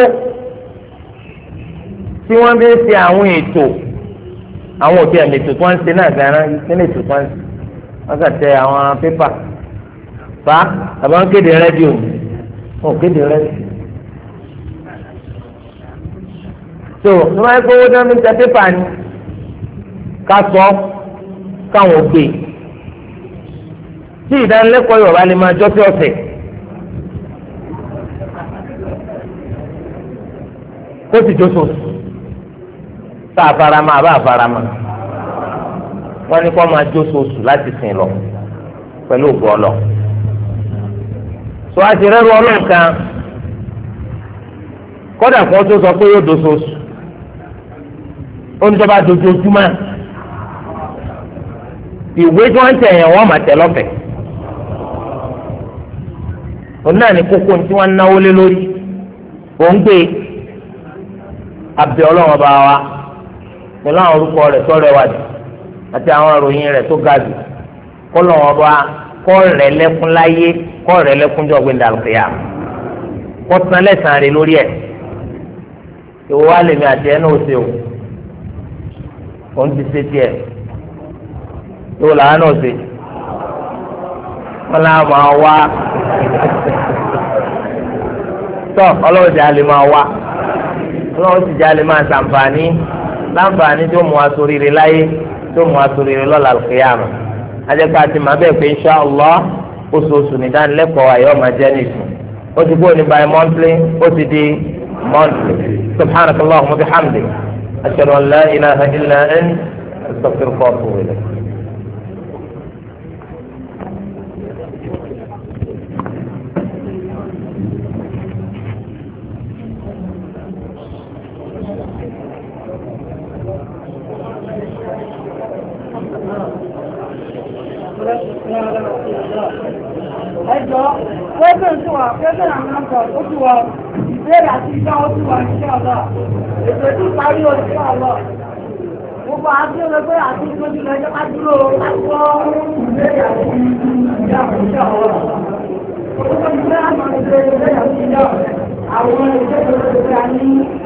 tí wọ́n fi ń ṣe àwọn ètò àwọn òbí ẹ̀mí ètò tí wọ́n ń ṣe náà gan-an nínú ètò tí wọ́n ń ṣe wọ́n kà tẹ àwọn pépà fa àbá ń kéde rédíò wọn ò kéde rédíò tó tó máa ń kó owó náà fi ń tẹ pépà ni ká sọ káwọn gbé tí ìdánilẹ́kọ̀ọ́ Yorùbá lè máa jọ́ sí ọ̀sẹ̀ kó sì jóso tá a fara ma àbá àfarama wọ́n ní kó máa jóso oṣù láti sìn lọ pẹ̀lú ògbó ọlọ tó a ti rẹ́rù ọlọ́ọ̀kan kódà kó tó sọ pé yóò doso oṣù ó ní tó bá dojoojúmọ́ ìwé tí wọ́n ń tẹ̀yàn wọ́n máa tẹ̀ lọ́fẹ̀ẹ́ òun náà ní kókó tí wọ́n ń náwó lé lórí òun gbé abẹ́ ọlọ́run ọba wa pẹ̀lú àwọn orúkọ rẹ̀ tó rẹwà jù àti àwọn ìròyìn rẹ̀ tó ga jù kọ́ lọ́wọ́ ọba kọ́ rẹ̀ lẹ́kún láyé kọ́ rẹ̀ lẹ́kún jọ gbé dàlùkìyà kọ́ tán lẹ́sàn-án rẹ̀ lórí ẹ̀ ìwọ wa lèmi àti ẹ̀ náà ṣe o òun ti ṣe tiẹ̀ ìwọ làwọn náà ṣe wọn náà máa wá tọ́ ọlọ́run jà lè máa wá ọlọ́run sì jà lè máa ṣàǹfààní láǹfààní tó mú aṣoríire láyé tó mú aṣoríire lọ́la al-qiyāmah ajẹ́pẹ́ àti màá bẹ́ẹ̀ pé insha Allah oṣooṣù nìdánilẹ́kọ̀ọ́ àyọ̀ máa jẹ́ nìsín ó ti kúrò ní by monthly ó ti di monthly subhanakallahumma wa bihamdik ashhadu an la ilaha illa anta astaghfiruka wa atubu ilayk. ẹjọ́ pẹ́sẹ̀ tí wà pẹ́sẹ̀ àwọn ọkọ̀ ó ti wà ìbéèrè àti ìdá ó ti wà ní ọ̀lá ètò tí parí oṣù ọ̀lọ́ gbogbo àti ọlọ́gbẹ́ àti ìtọ́jú lẹ́jọ́ ká dúró lápọ̀ ìbéèrè àti ìdá òṣìṣẹ́ ọ̀lọ́ gbogbo ìbéèrè àti ìdá àwọn ìbéèrè àti ìdá